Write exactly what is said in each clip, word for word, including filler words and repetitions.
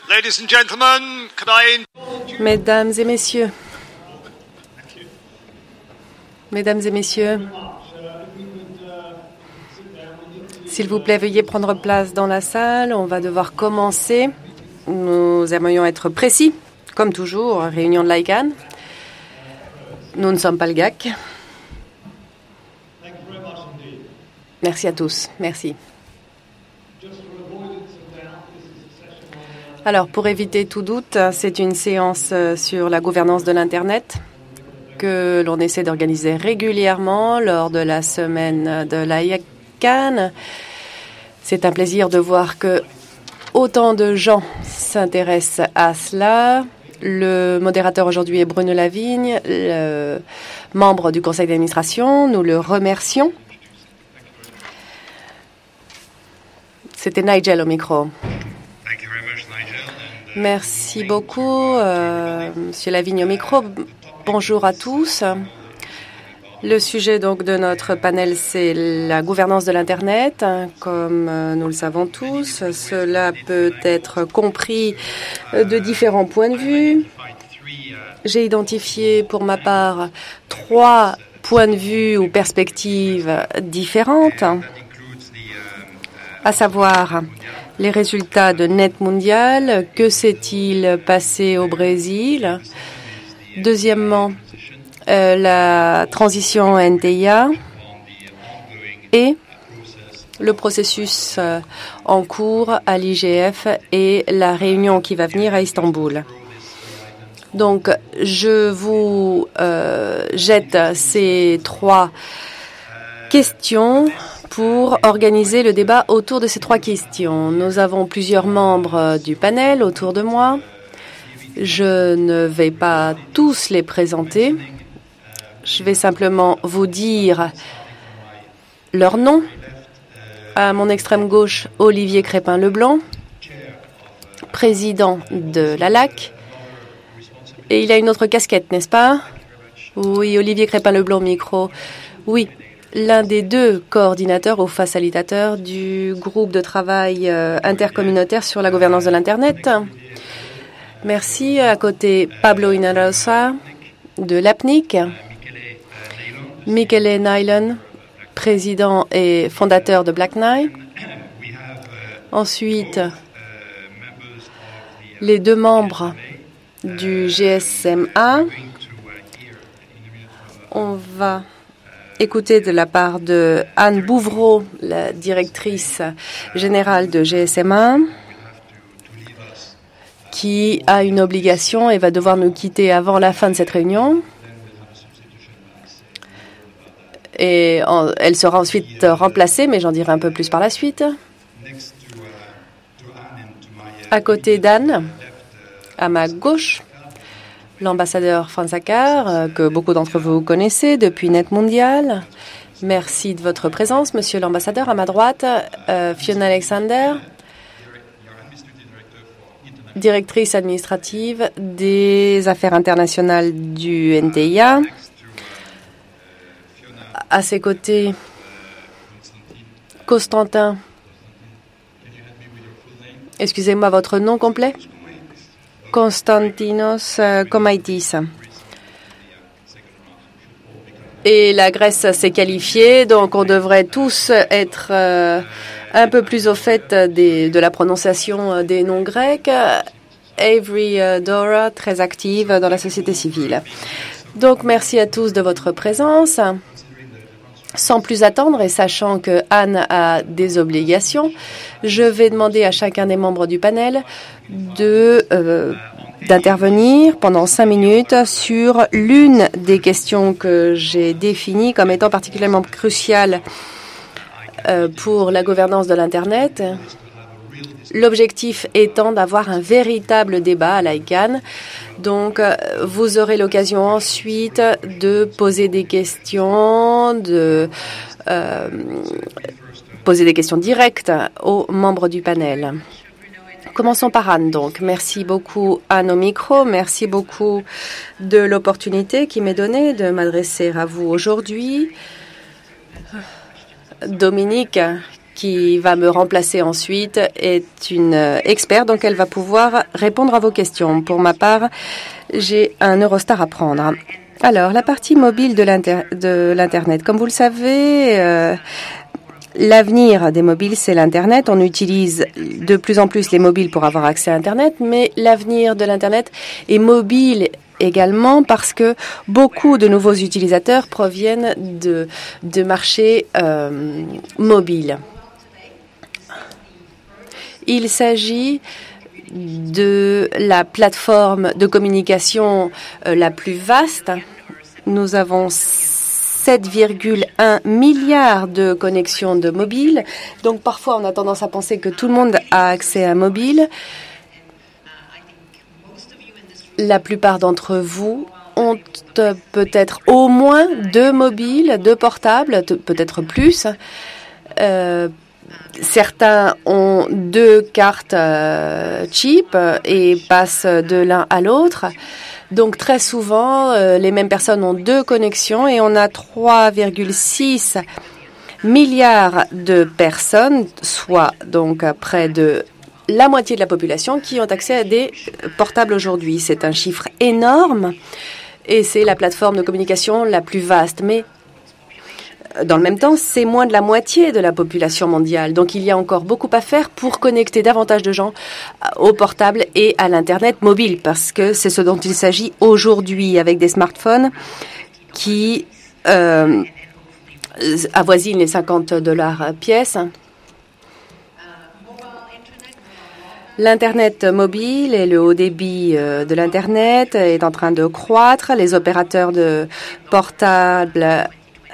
Ladies and gentlemen, could I... Mesdames et messieurs, Mesdames et messieurs, s'il vous plaît, veuillez prendre place dans la salle. On va devoir commencer. Nous aimerions être précis, comme toujours, réunion de l'I C A N. Nous ne sommes pas le G A C. Merci à tous. Merci. Alors, pour éviter tout doute, c'est une séance sur la gouvernance de l'Internet que l'on essaie d'organiser régulièrement lors de la semaine de l'I C A N. C'est un plaisir de voir que autant de gens s'intéressent à cela. Le modérateur aujourd'hui est Bruno Lavigne, le membre du conseil d'administration. Nous le remercions. C'était Nigel au micro. Merci beaucoup, euh, Monsieur Lavigne au micro. Bonjour à tous. Le sujet donc de notre panel, c'est la gouvernance de l'Internet. Comme nous le savons tous, cela peut être compris de différents points de vue. J'ai identifié pour ma part trois points de vue ou perspectives différentes, à savoir les résultats de Net Mundial, que s'est-il passé au Brésil? Deuxièmement, euh, la transition N T I A et le processus euh, en cours à l'I G F et la réunion qui va venir à Istanbul. Donc, je vous euh, jette ces trois questions pour organiser le débat autour de ces trois questions. Nous avons plusieurs membres du panel autour de moi. Je ne vais pas tous les présenter. Je vais simplement vous dire leur nom. À mon extrême gauche, Olivier Crépin-Leblanc, président de l'A L A C. Et il a une autre casquette, n'est-ce pas? Oui, Olivier Crépin-Leblanc, micro. Oui. L'un des deux coordinateurs ou facilitateurs du groupe de travail euh, intercommunautaire sur la gouvernance de l'Internet. Merci. À côté, Pablo Inarosa de l'A P N I C. Michele Nylon, président et fondateur de Black Knight. Ensuite, les deux membres du G S M A. On va écouter de la part de Anne Bouvreau, la directrice générale de G S M A, qui a une obligation et va devoir nous quitter avant la fin de cette réunion. Et en, elle sera ensuite remplacée, mais j'en dirai un peu plus par la suite. À côté d'Anne, à ma gauche, l'ambassadeur Franz Acker, que beaucoup d'entre vous connaissez depuis Net Mundial. Merci de votre présence, monsieur l'ambassadeur. À ma droite, euh, Fiona Alexander, directrice administrative des affaires internationales du N T I A. À ses côtés, Constantin. Excusez-moi, votre nom complet? Konstantinos Komaitis. Et la Grèce s'est qualifiée, donc on devrait tous être euh, un peu plus au fait des, de la prononciation des noms grecs. Avery euh, Dora, très active dans la société civile. Donc merci à tous de votre présence. Sans plus attendre et sachant que Anne a des obligations, je vais demander à chacun des membres du panel de euh, d'intervenir pendant cinq minutes sur l'une des questions que j'ai définies comme étant particulièrement cruciale euh, pour la gouvernance de l'Internet. L'objectif étant d'avoir un véritable débat à l'I C A N. Donc, vous aurez l'occasion ensuite de poser des questions, de euh, poser des questions directes aux membres du panel. Commençons par Anne, donc. Merci beaucoup, Anne, au micro. Merci beaucoup de l'opportunité qui m'est donnée de m'adresser à vous aujourd'hui. Dominique, qui va me remplacer ensuite, est une experte, donc elle va pouvoir répondre à vos questions. Pour ma part, j'ai un Eurostar à prendre. Alors, la partie mobile de l'Internet. Comme vous le savez, euh, l'avenir des mobiles, c'est l'Internet. On utilise de plus en plus les mobiles pour avoir accès à Internet, mais l'avenir de l'Internet est mobile également parce que beaucoup de nouveaux utilisateurs proviennent de, de marchés euh, mobiles. Il s'agit de la plateforme de communication euh, la plus vaste. Nous avons sept virgule un milliards de connexions de mobile. Donc parfois, on a tendance à penser que tout le monde a accès à mobile. La plupart d'entre vous ont peut-être au moins deux mobiles, deux portables, peut-être plus. Euh, Certains ont deux cartes euh, chip et passent de l'un à l'autre. Donc très souvent, euh, les mêmes personnes ont deux connexions et on a trois virgule six milliards de personnes, soit donc près de la moitié de la population, qui ont accès à des portables aujourd'hui. C'est un chiffre énorme et c'est la plateforme de communication la plus vaste. Mais dans le même temps, c'est moins de la moitié de la population mondiale. Donc, il y a encore beaucoup à faire pour connecter davantage de gens au portable et à l'Internet mobile, parce que c'est ce dont il s'agit aujourd'hui avec des smartphones qui euh, avoisinent les cinquante dollars pièce. L'Internet mobile et le haut débit de l'Internet est en train de croître. Les opérateurs de portables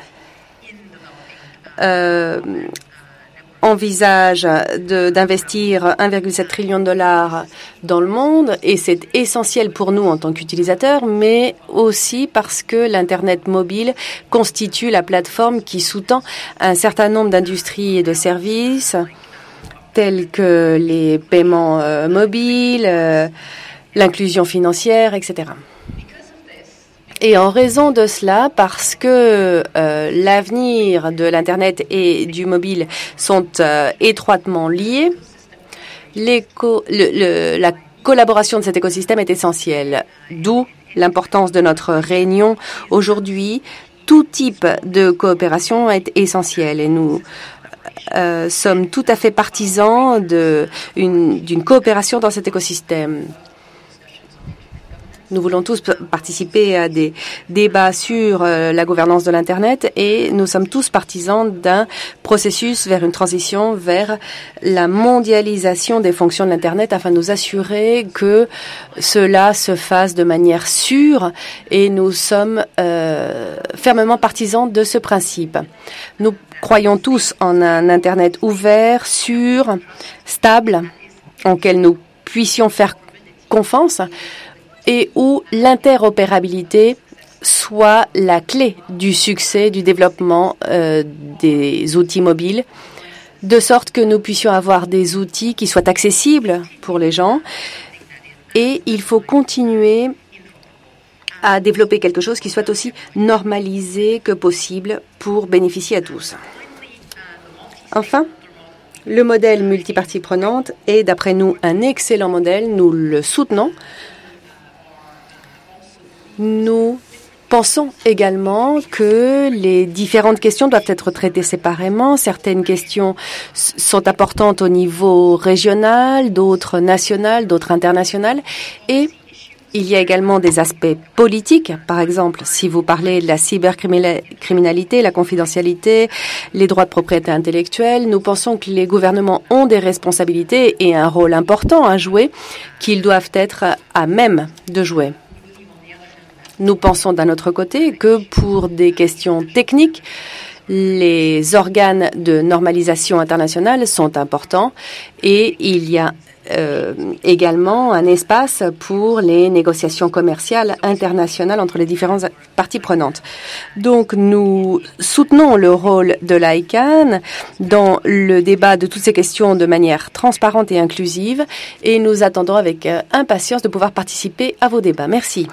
Euh, envisage d'investir un virgule sept trillion de dollars dans le monde et c'est essentiel pour nous en tant qu'utilisateurs, mais aussi parce que l'Internet mobile constitue la plateforme qui sous-tend un certain nombre d'industries et de services tels que les paiements euh, mobiles, euh, l'inclusion financière, et cetera. Et en raison de cela, parce que euh, l'avenir de l'Internet et du mobile sont euh, étroitement liés, le, le, la collaboration de cet écosystème est essentielle. D'où l'importance de notre réunion aujourd'hui. Tout type de coopération est essentiel et nous euh, sommes tout à fait partisans de, une, d'une coopération dans cet écosystème. Nous voulons tous participer à des débats sur euh, la gouvernance de l'Internet et nous sommes tous partisans d'un processus vers une transition vers la mondialisation des fonctions de l'Internet afin de nous assurer que cela se fasse de manière sûre et nous sommes euh, fermement partisans de ce principe. Nous croyons tous en un Internet ouvert, sûr, stable, auquel nous puissions faire confiance et où l'interopérabilité soit la clé du succès, du développement euh, des outils mobiles, de sorte que nous puissions avoir des outils qui soient accessibles pour les gens. Et il faut continuer à développer quelque chose qui soit aussi normalisé que possible pour bénéficier à tous. Enfin, le modèle multipartie prenante est, d'après nous, un excellent modèle. Nous le soutenons. Nous pensons également que les différentes questions doivent être traitées séparément. Certaines questions sont importantes au niveau régional, d'autres national, d'autres international. Et il y a également des aspects politiques. Par exemple, si vous parlez de la cybercriminalité, la confidentialité, les droits de propriété intellectuelle, nous pensons que les gouvernements ont des responsabilités et un rôle important à jouer qu'ils doivent être à même de jouer. Nous pensons d'un autre côté que pour des questions techniques, les organes de normalisation internationale sont importants et il y a euh, également un espace pour les négociations commerciales internationales entre les différentes parties prenantes. Donc nous soutenons le rôle de l'I C A N dans le débat de toutes ces questions de manière transparente et inclusive et nous attendons avec euh, impatience de pouvoir participer à vos débats. Merci.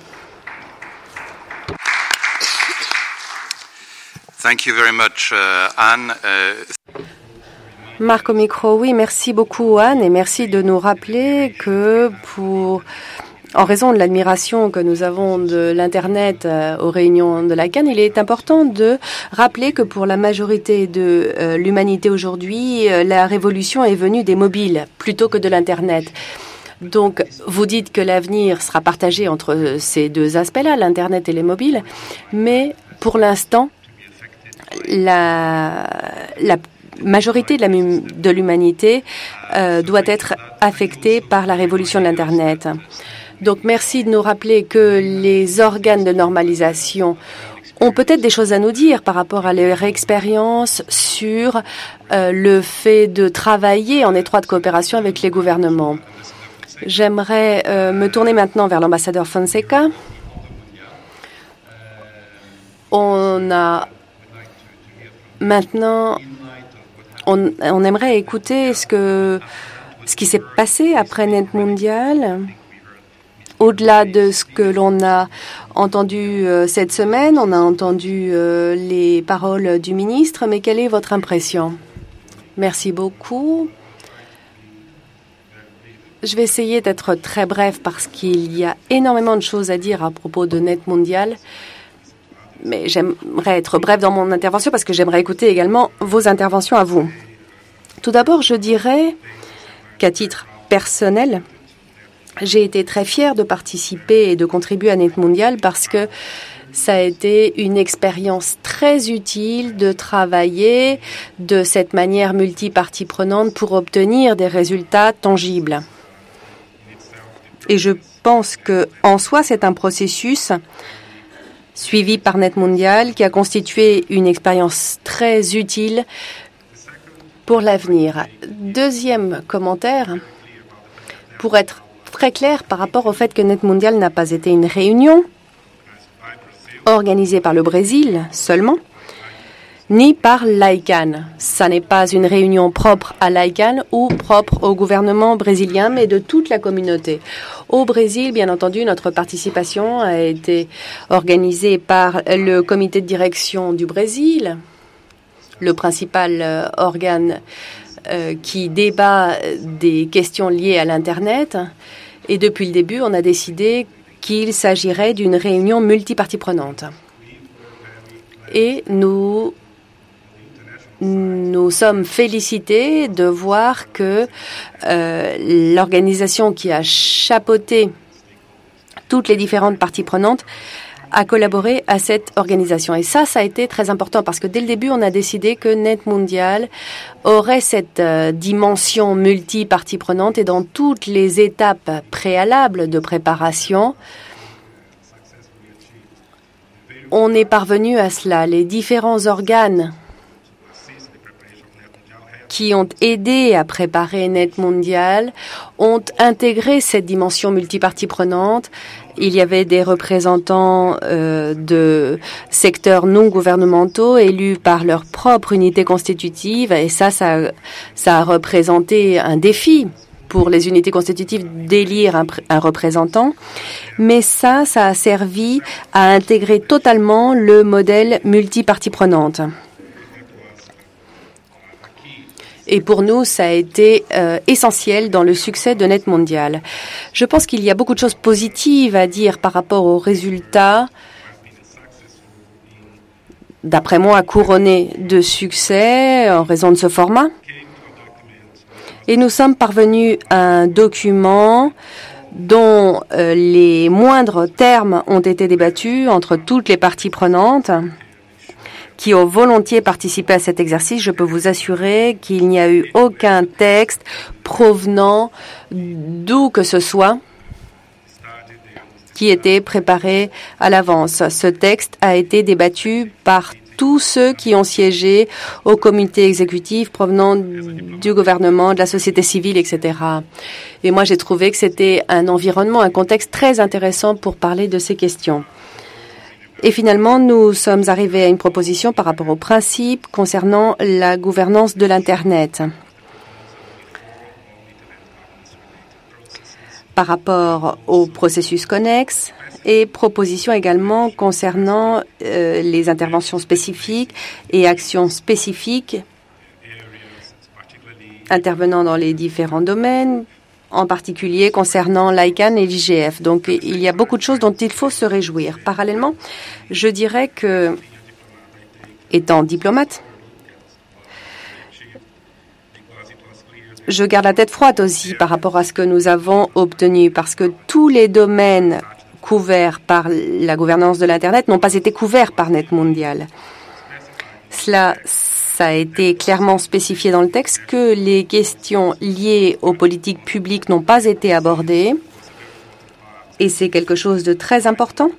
Thank you very much, uh, Anne. Uh... Marc au micro, oui, merci beaucoup Anne et merci de nous rappeler que pour, en raison de l'admiration que nous avons de l'Internet euh, aux réunions de la Cannes, il est important de rappeler que pour la majorité de euh, l'humanité aujourd'hui, euh, la révolution est venue des mobiles plutôt que de l'Internet. Donc, vous dites que l'avenir sera partagé entre ces deux aspects-là, l'Internet et les mobiles, mais pour l'instant, la, la majorité de, la, de l'humanité euh, doit être affectée par la révolution de l'Internet. Donc, merci de nous rappeler que les organes de normalisation ont peut-être des choses à nous dire par rapport à leur expérience sur euh, le fait de travailler en étroite coopération avec les gouvernements. J'aimerais euh, me tourner maintenant vers l'ambassadeur Fonseca. On a maintenant, on, on aimerait écouter ce que ce qui s'est passé après Net Mondial. Au-delà de ce que l'on a entendu euh, cette semaine, on a entendu euh, les paroles du ministre, mais quelle est votre impression? Merci beaucoup. Je vais essayer d'être très bref parce qu'il y a énormément de choses à dire à propos de Net Mondial. Mais j'aimerais être bref dans mon intervention parce que j'aimerais écouter également vos interventions à vous. Tout d'abord, je dirais qu'à titre personnel, j'ai été très fière de participer et de contribuer à Net Mondial parce que ça a été une expérience très utile de travailler de cette manière multipartie prenante pour obtenir des résultats tangibles. Et je pense que en soi, c'est un processus suivi par Net Mondial qui a constitué une expérience très utile pour l'avenir. Deuxième commentaire, pour être très clair par rapport au fait que Net Mondial n'a pas été une réunion organisée par le Brésil seulement, ni par l'ICANN. Ça n'est pas une réunion propre à l'ICANN ou propre au gouvernement brésilien, mais de toute la communauté. Au Brésil, bien entendu, notre participation a été organisée par le comité de direction du Brésil, le principal euh, organe euh, qui débat des questions liées à l'Internet. Et depuis le début, on a décidé qu'il s'agirait d'une réunion multipartie prenante. Et nous Nous sommes félicités de voir que euh, l'organisation qui a chapeauté toutes les différentes parties prenantes a collaboré à cette organisation. Et ça, ça a été très important parce que dès le début, on a décidé que Net Mondial aurait cette euh, dimension multi-partie prenante et dans toutes les étapes préalables de préparation, on est parvenu à cela. Les différents organes qui ont aidé à préparer Net Mondial ont intégré cette dimension multipartie prenante. Il y avait des représentants euh, de secteurs non gouvernementaux élus par leur propre unité constitutive et ça, ça, ça a représenté un défi pour les unités constitutives d'élire un, un représentant. Mais ça, ça a servi à intégrer totalement le modèle multipartie prenante. Et pour nous, ça a été euh, essentiel dans le succès de Net Mondial. Je pense qu'il y a beaucoup de choses positives à dire par rapport aux résultats, d'après moi, couronnés de succès en raison de ce format. Et nous sommes parvenus à un document dont euh, les moindres termes ont été débattus entre toutes les parties prenantes qui ont volontiers participé à cet exercice. Je peux vous assurer qu'il n'y a eu aucun texte provenant d'où que ce soit qui était préparé à l'avance. Ce texte a été débattu par tous ceux qui ont siégé au comité exécutif provenant du gouvernement, de la société civile, et cetera. Et moi, j'ai trouvé que c'était un environnement, un contexte très intéressant pour parler de ces questions. Et finalement, nous sommes arrivés à une proposition par rapport aux principes concernant la gouvernance de l'Internet. Par rapport au processus connexe et propositions également concernant euh, les interventions spécifiques et actions spécifiques intervenant dans les différents domaines, en particulier concernant l'I C A N et l'I G F. Donc, il y a beaucoup de choses dont il faut se réjouir. Parallèlement, je dirais que, étant diplomate, je garde la tête froide aussi par rapport à ce que nous avons obtenu, parce que tous les domaines couverts par la gouvernance de l'Internet n'ont pas été couverts par Net Mondial. Cela, ça a été clairement spécifié dans le texte que les questions liées aux politiques publiques n'ont pas été abordées, et c'est quelque chose de très important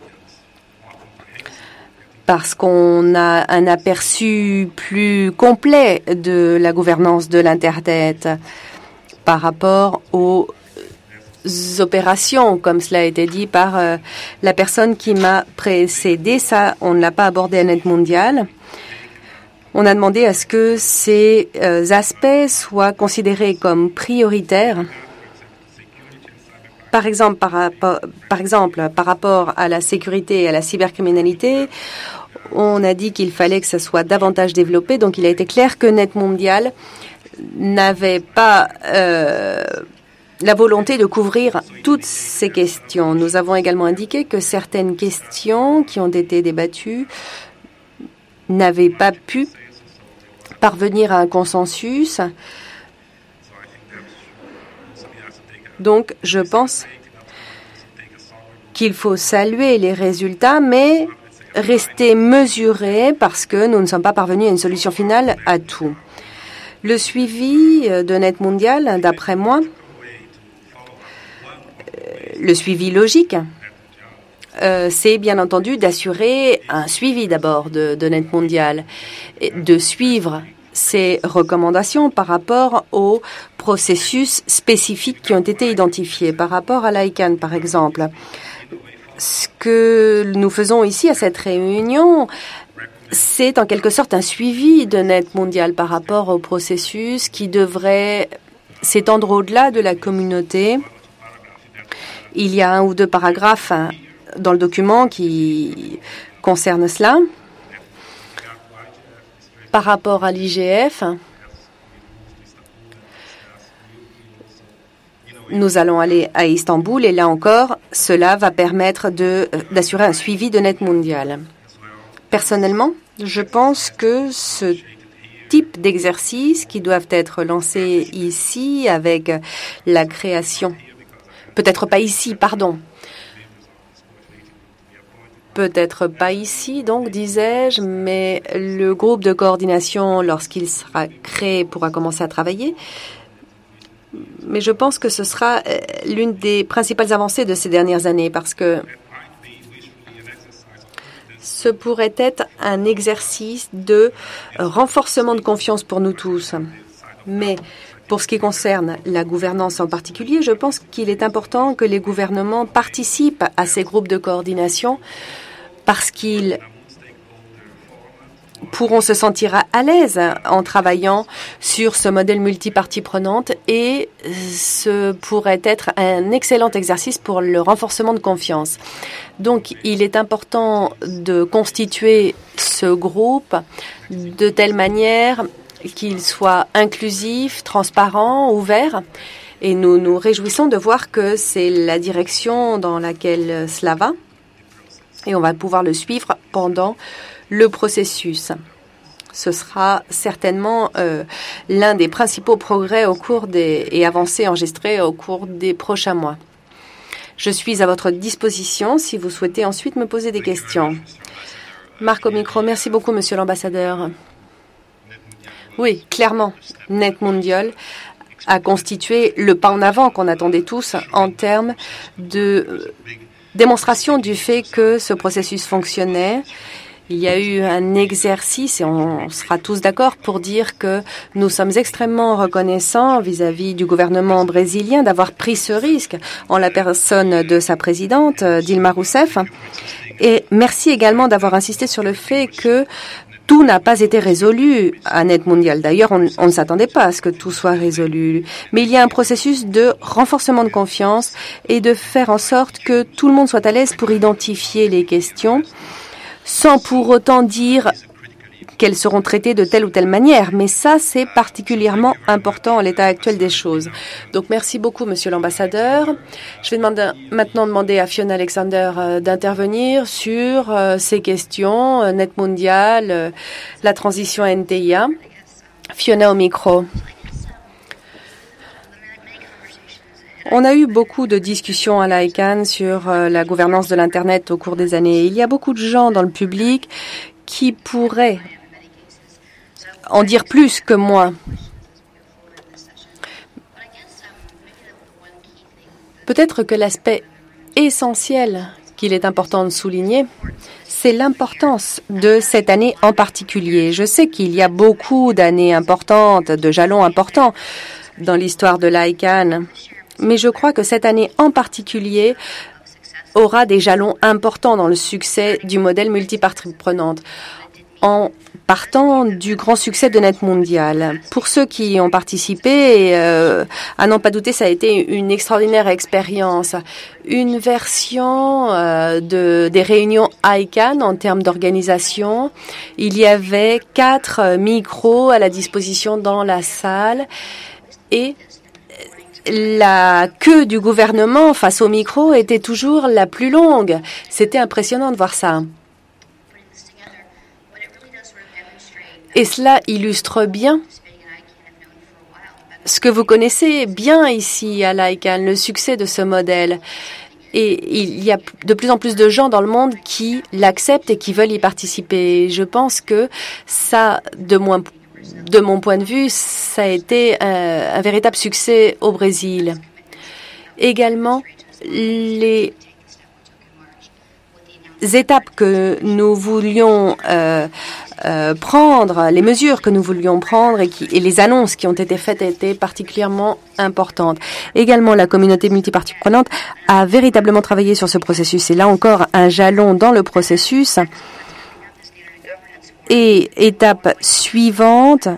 parce qu'on a un aperçu plus complet de la gouvernance de l'Internet par rapport aux opérations, comme cela a été dit par euh, la personne qui m'a précédé. Ça, on ne l'a pas abordé à Net Mondial. On a demandé à ce que ces euh, aspects soient considérés comme prioritaires. Par exemple, par, rapport, par exemple, par rapport à la sécurité et à la cybercriminalité, on a dit qu'il fallait que ça soit davantage développé. Donc, il a été clair que Net Mondial n'avait pas euh, la volonté de couvrir toutes ces questions. Nous avons également indiqué que certaines questions qui ont été débattues n'avaient pas pu parvenir à un consensus. Donc, je pense qu'il faut saluer les résultats, mais rester mesuré parce que nous ne sommes pas parvenus à une solution finale à tout. Le suivi de Net Mondial, d'après moi, le suivi logique, euh, c'est bien entendu d'assurer un suivi d'abord de, de Net Mondial, et de suivre ces recommandations par rapport aux processus spécifiques qui ont été identifiés. Par rapport à l'I C A N, par exemple, ce que nous faisons ici à cette réunion, c'est en quelque sorte un suivi de Net Mondial par rapport au processus qui devrait s'étendre au-delà de la communauté. Il y a un ou deux paragraphes dans le document qui concernent cela. Par rapport à l'I G F, nous allons aller à Istanbul et là encore, cela va permettre de, d'assurer un suivi de Net Mondial. Personnellement, je pense que ce type d'exercices qui doivent être lancés ici avec la création, peut-être pas ici, pardon, peut-être pas ici, donc, disais-je, mais le groupe de coordination, lorsqu'il sera créé, pourra commencer à travailler. Mais je pense que ce sera l'une des principales avancées de ces dernières années parce que ce pourrait être un exercice de renforcement de confiance pour nous tous. Mais pour ce qui concerne la gouvernance en particulier, je pense qu'il est important que les gouvernements participent à ces groupes de coordination parce qu'ils pourront se sentir à l'aise en travaillant sur ce modèle multipartie prenante et ce pourrait être un excellent exercice pour le renforcement de confiance. Donc, il est important de constituer ce groupe de telle manière qu'il soit inclusif, transparent, ouvert. Et nous nous réjouissons de voir que c'est la direction dans laquelle cela va. Et on va pouvoir le suivre pendant le processus. Ce sera certainement euh, l'un des principaux progrès au cours des, et avancées enregistrées au cours des prochains mois. Je suis à votre disposition si vous souhaitez ensuite me poser des questions. Marc au micro. Merci beaucoup, monsieur l'ambassadeur. Oui, clairement, Net Mondial a constitué le pas en avant qu'on attendait tous en termes de démonstration du fait que ce processus fonctionnait. Il y a eu un exercice, et on sera tous d'accord pour dire que nous sommes extrêmement reconnaissants vis-à-vis du gouvernement brésilien d'avoir pris ce risque en la personne de sa présidente, Dilma Rousseff. Et merci également d'avoir insisté sur le fait que tout n'a pas été résolu à Net Mondial. D'ailleurs, on, on ne s'attendait pas à ce que tout soit résolu. Mais il y a un processus de renforcement de confiance et de faire en sorte que tout le monde soit à l'aise pour identifier les questions, sans pour autant dire qu'elles seront traitées de telle ou telle manière. Mais ça, c'est particulièrement important à l'état actuel des choses. Donc, merci beaucoup, Monsieur l'ambassadeur. Je vais demander, maintenant demander à Fiona Alexander euh, d'intervenir sur euh, ces questions, euh, Net Mondial, euh, la transition N T I A. Fiona au micro. On a eu beaucoup de discussions à l'I C A N sur euh, la gouvernance de l'Internet au cours des années. Il y a beaucoup de gens dans le public qui pourraient en dire plus que moi. Peut-être que l'aspect essentiel qu'il est important de souligner, c'est l'importance de cette année en particulier. Je sais qu'il y a beaucoup d'années importantes, de jalons importants dans l'histoire de l'I C A N. Mais je crois que cette année en particulier aura des jalons importants dans le succès du modèle multipartie prenante, en partant du grand succès de Net Mondial. Pour ceux qui y ont participé, euh, à n'en pas douter, ça a été une extraordinaire expérience. Une version euh, de, des réunions I C A N en termes d'organisation. Il y avait quatre micros à la disposition dans la salle et la queue du gouvernement face au micro était toujours la plus longue. C'était impressionnant de voir ça. Et cela illustre bien ce que vous connaissez bien ici à l'I C A N, le succès de ce modèle. Et il y a de plus en plus de gens dans le monde qui l'acceptent et qui veulent y participer. Je pense que ça, de moins De mon point de vue, ça a été un, un véritable succès au Brésil. Également, les étapes que nous voulions euh, euh, prendre, les mesures que nous voulions prendre et, qui, et les annonces qui ont été faites étaient particulièrement importantes. Également, la communauté multipartie prenante a véritablement travaillé sur ce processus. Et là encore, un jalon dans le processus. Et étape suivante,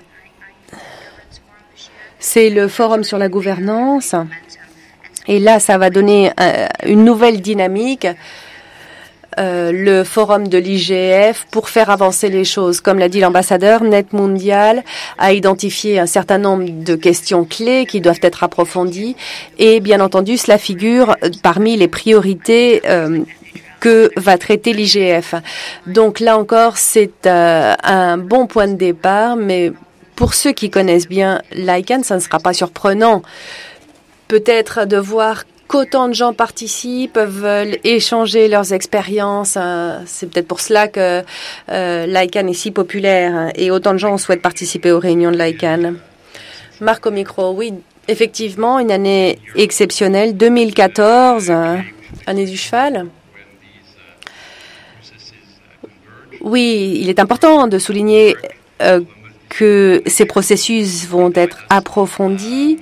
c'est le forum sur la gouvernance. Et là, ça va donner euh, une nouvelle dynamique, euh, le forum de l'I G F, pour faire avancer les choses. Comme l'a dit l'ambassadeur, Net Mondial a identifié un certain nombre de questions clés qui doivent être approfondies. Et bien entendu, cela figure parmi les priorités euh, que va traiter l'I G F. Donc là encore, c'est euh, un bon point de départ, mais pour ceux qui connaissent bien l'I C A N, ça ne sera pas surprenant. Peut-être de voir qu'autant de gens participent, veulent échanger leurs expériences. Hein. C'est peut-être pour cela que euh, l'I C A N est si populaire hein, et autant de gens souhaitent participer aux réunions de l'I C A N. Marc au micro, oui, effectivement, une année exceptionnelle, deux mille quatorze, hein, année du cheval. Oui, il est important de souligner euh, que ces processus vont être approfondis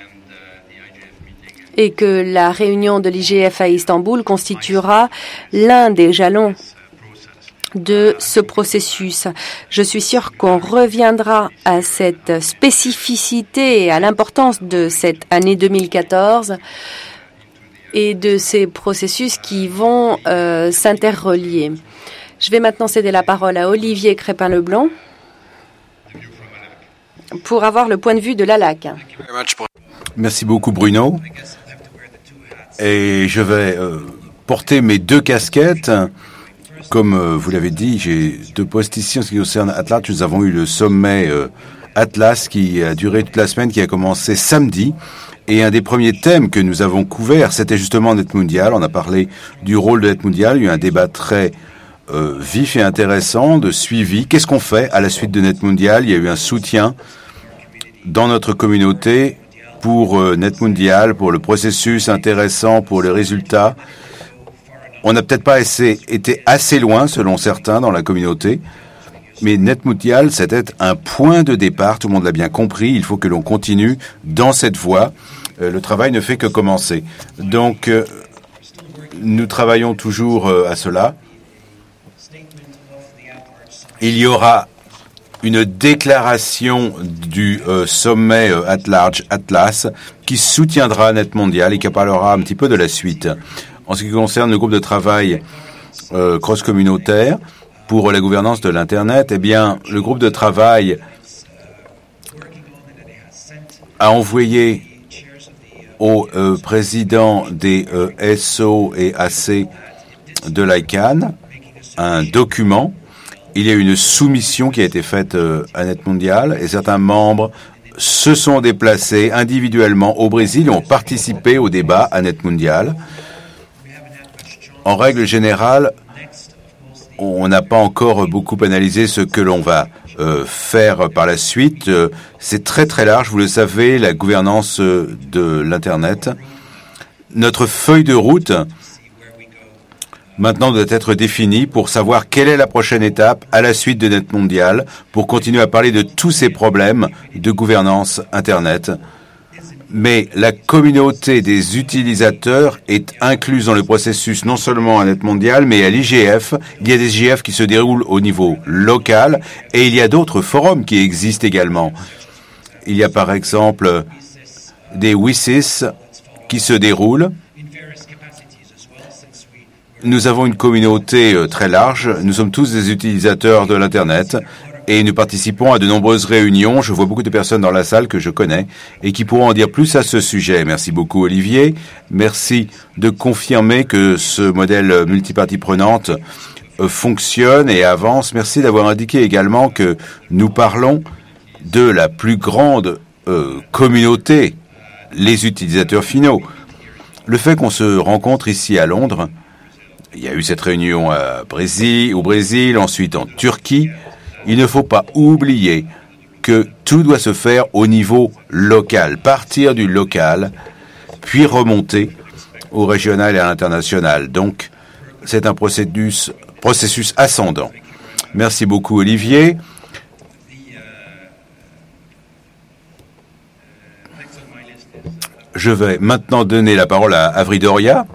et que la réunion de l'I G F à Istanbul constituera l'un des jalons de ce processus. Je suis sûre qu'on reviendra à cette spécificité et à l'importance de cette année deux mille quatorze et de ces processus qui vont euh, s'interrelier. Je vais maintenant céder la parole à Olivier Crépin-Leblanc pour avoir le point de vue de l'A L A C. Merci beaucoup Bruno. Et je vais euh, porter mes deux casquettes. Comme euh, vous l'avez dit, j'ai deux postes ici en ce qui concerne Atlas. Nous avons eu le sommet euh, Atlas qui a duré toute la semaine, qui a commencé samedi. Et un des premiers thèmes que nous avons couverts, c'était justement Net Mondial. On a parlé du rôle de Net Mondial. Il y a eu un débat très euh, vif et intéressant de suivi. Qu'est-ce qu'on fait à la suite de Net Mondial? Il y a eu un soutien dans notre communauté pour euh, Net Mondial, pour le processus intéressant, pour les résultats. On n'a peut-être pas assez, été assez loin, selon certains, dans la communauté. Mais Net Mondial, c'était un point de départ. Tout le monde l'a bien compris. Il faut que l'on continue dans cette voie. Euh, le travail ne fait que commencer. Donc, euh, nous travaillons toujours euh, à cela. Il y aura une déclaration du euh, sommet euh, at large Atlas qui soutiendra Net Mondial et qui parlera un petit peu de la suite. En ce qui concerne le groupe de travail euh, cross-communautaire, pour la gouvernance de l'Internet, eh bien, le groupe de travail a envoyé au euh, président des euh, S O et A C de l'I C A N un document. Il y a eu une soumission qui a été faite euh, à NetMondial et certains membres se sont déplacés individuellement au Brésil et ont participé au débat à NetMondial. En règle générale, on n'a pas encore beaucoup analysé ce que l'on va euh, faire par la suite. Euh, c'est très très large, vous le savez, la gouvernance euh, de l'Internet. Notre feuille de route maintenant doit être définie pour savoir quelle est la prochaine étape à la suite de NetMondial pour continuer à parler de tous ces problèmes de gouvernance Internet. Mais la communauté des utilisateurs est incluse dans le processus non seulement à NetMondial, mais à l'I G F. Il y a des I G F qui se déroulent au niveau local et il y a d'autres forums qui existent également. Il y a par exemple des W I S I S qui se déroulent. Nous avons une communauté très large. Nous sommes tous des utilisateurs de l'Internet et nous participons à de nombreuses réunions. Je vois beaucoup de personnes dans la salle que je connais et qui pourront en dire plus à ce sujet. Merci beaucoup, Olivier. Merci de confirmer que ce modèle multipartie prenante fonctionne et avance. Merci d'avoir indiqué également que nous parlons de la plus grande euh, communauté, les utilisateurs finaux. Le fait qu'on se rencontre ici à Londres, il y a eu cette réunion à Brésil, au Brésil, ensuite en Turquie. Il ne faut pas oublier que tout doit se faire au niveau local, partir du local, puis remonter au régional et à l'international. Donc, c'est un processus, processus ascendant. Merci beaucoup, Olivier. Je vais maintenant donner la parole à Avridoria.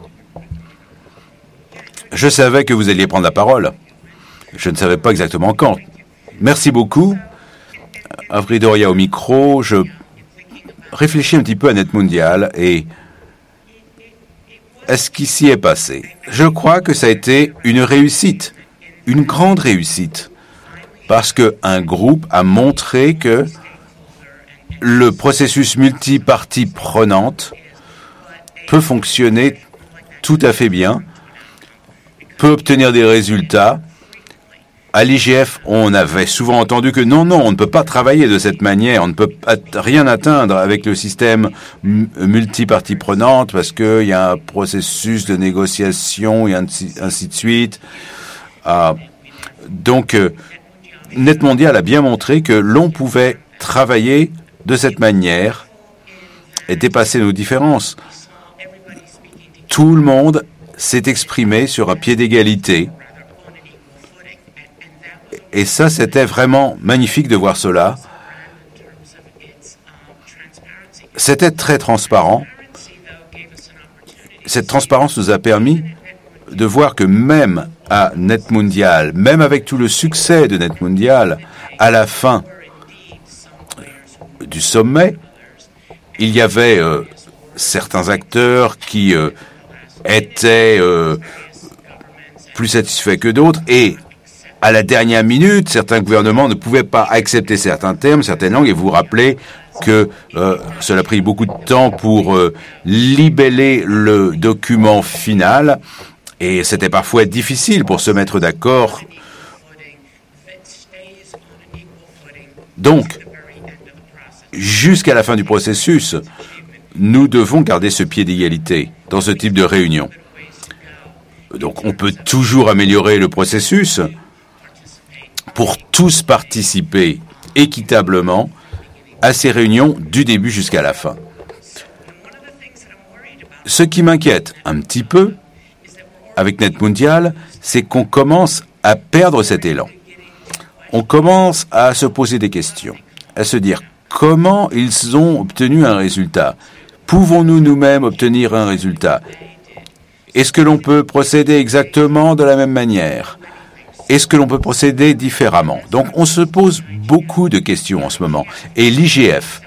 Je savais que vous alliez prendre la parole. Je ne savais pas exactement quand. Merci beaucoup. Avridoria au micro. Je réfléchis un petit peu à NetMondial et à ce qui s'y est passé. Je crois que ça a été une réussite, une grande réussite, parce qu'un groupe a montré que le processus multipartie prenante peut fonctionner tout à fait bien, peut obtenir des résultats. À l'I G F, on avait souvent entendu que non, non, on ne peut pas travailler de cette manière, on ne peut rien atteindre avec le système multipartie prenante parce qu'il y a un processus de négociation et ainsi de suite. Ah, donc, euh, NetMondial a bien montré que l'on pouvait travailler de cette manière et dépasser nos différences. Tout le monde s'est exprimé sur un pied d'égalité. Et ça, c'était vraiment magnifique de voir cela. C'était très transparent. Cette transparence nous a permis de voir que même à NetMondial, même avec tout le succès de NetMondial, à la fin du sommet, il y avait euh, certains acteurs qui euh, étaient euh, plus satisfaits que d'autres et à la dernière minute, certains gouvernements ne pouvaient pas accepter certains termes, certaines langues, et vous vous rappelez que euh, cela a pris beaucoup de temps pour euh, libeller le document final, et c'était parfois difficile pour se mettre d'accord. Donc, jusqu'à la fin du processus, nous devons garder ce pied d'égalité dans ce type de réunion. Donc, on peut toujours améliorer le processus pour tous participer équitablement à ces réunions du début jusqu'à la fin. Ce qui m'inquiète un petit peu avec NetMondial, c'est qu'on commence à perdre cet élan. On commence à se poser des questions, à se dire comment ils ont obtenu un résultat. Pouvons-nous nous-mêmes obtenir un résultat? Est-ce que l'on peut procéder exactement de la même manière? Est-ce que l'on peut procéder différemment? Donc, on se pose beaucoup de questions en ce moment. Et l'I G F,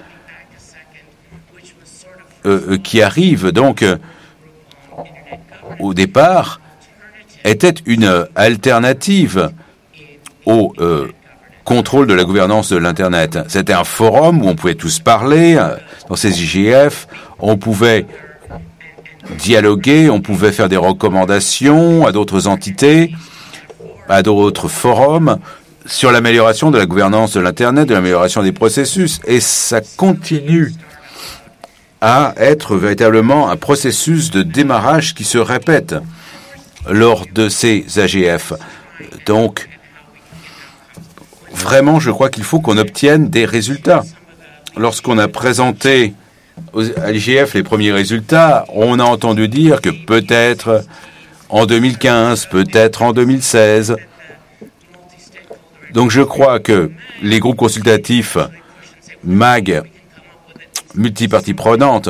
euh, qui arrive donc euh, au départ, était une alternative au euh, contrôle de la gouvernance de l'Internet. C'était un forum où on pouvait tous parler, euh, dans ces I G F, on pouvait dialoguer, on pouvait faire des recommandations à d'autres entités, à d'autres forums, sur l'amélioration de la gouvernance de l'Internet, de l'amélioration des processus, et ça continue à être véritablement un processus de démarrage qui se répète lors de ces A G F. Donc, vraiment, je crois qu'il faut qu'on obtienne des résultats. Lorsqu'on a présenté à l'I G F les premiers résultats, on a entendu dire que peut-être en deux mille quinze, peut-être en deux mille seize. Donc je crois que les groupes consultatifs M A G, multiparties prenantes,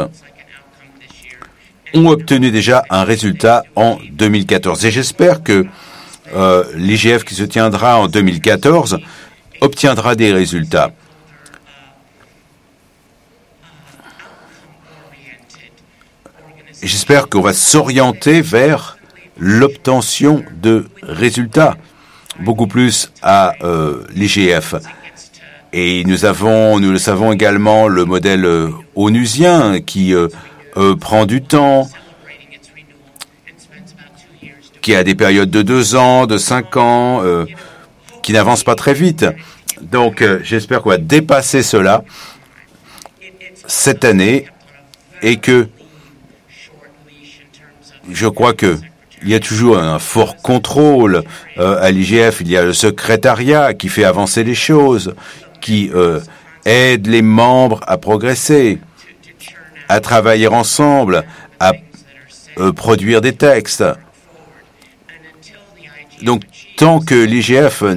ont obtenu déjà un résultat en deux mille quatorze. Et j'espère que euh, l'I G F qui se tiendra en deux mille quatorze obtiendra des résultats. J'espère qu'on va s'orienter vers l'obtention de résultats, beaucoup plus à euh, l'I G F. Et nous avons, nous le savons également, le modèle euh, onusien qui euh, euh, prend du temps, qui a des périodes de deux ans, de cinq ans, euh, qui n'avance pas très vite. Donc, euh, j'espère qu'on va dépasser cela cette année et que je crois que il y a toujours un fort contrôle euh, à l'I G F. Il y a le secrétariat qui fait avancer les choses, qui euh, aide les membres à progresser, à travailler ensemble, à euh, produire des textes. Donc, tant que l'I G F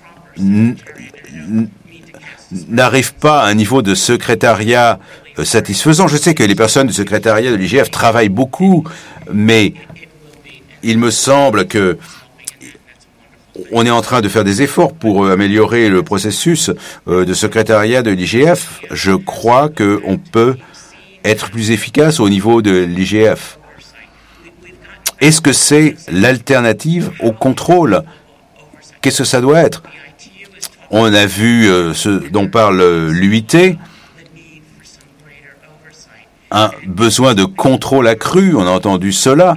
n'arrive pas à un niveau de secrétariat euh, satisfaisant, je sais que les personnes du secrétariat de l'I G F travaillent beaucoup, mais il me semble que on est en train de faire des efforts pour améliorer le processus de secrétariat de l'I G F. Je crois qu'on peut être plus efficace au niveau de l'I G F. Est-ce que c'est l'alternative au contrôle? Qu'est-ce que ça doit être? On a vu euh, ce dont parle l'U I T, un besoin de contrôle accru, on a entendu cela.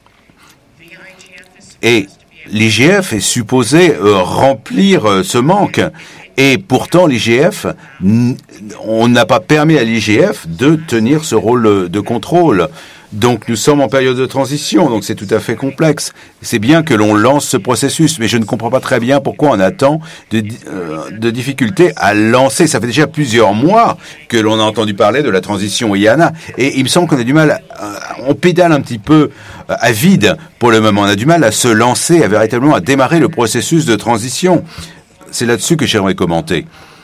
Et l'I G F est supposé euh, remplir euh, ce manque. Et pourtant, l'I G F, on n'a pas permis à l'I G F de tenir ce rôle de contrôle. Donc, nous sommes en période de transition, donc c'est tout à fait complexe. C'est bien que l'on lance ce processus, mais je ne comprends pas très bien pourquoi on attend de, euh, de difficultés à lancer. Ça fait déjà plusieurs mois que l'on a entendu parler de la transition I A N A, et il me semble qu'on a du mal, à, on pédale un petit peu à vide pour le moment. On a du mal à se lancer, à véritablement à démarrer le processus de transition. C'est là-dessus que j'aimerais commenter.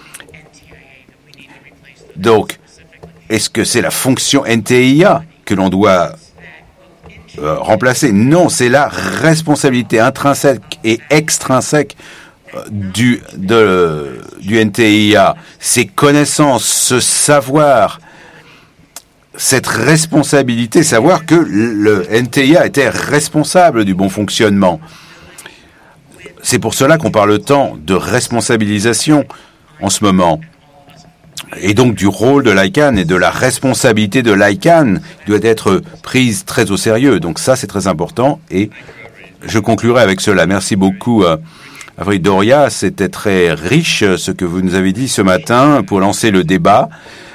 Donc, est-ce que c'est la fonction N T I A que l'on doit euh, remplacer? Non, c'est la responsabilité intrinsèque et extrinsèque euh, du, de, du N T I A. Ces connaissances, ce savoir, cette responsabilité, savoir que le N T I A était responsable du bon fonctionnement. C'est pour cela qu'on parle tant de responsabilisation en ce moment. Et donc du rôle de l'I C A N et de la responsabilité de l'I C A N doit être prise très au sérieux. Donc ça, c'est très important et je conclurai avec cela. Merci beaucoup à Avril Doria. C'était très riche ce que vous nous avez dit ce matin pour lancer le débat.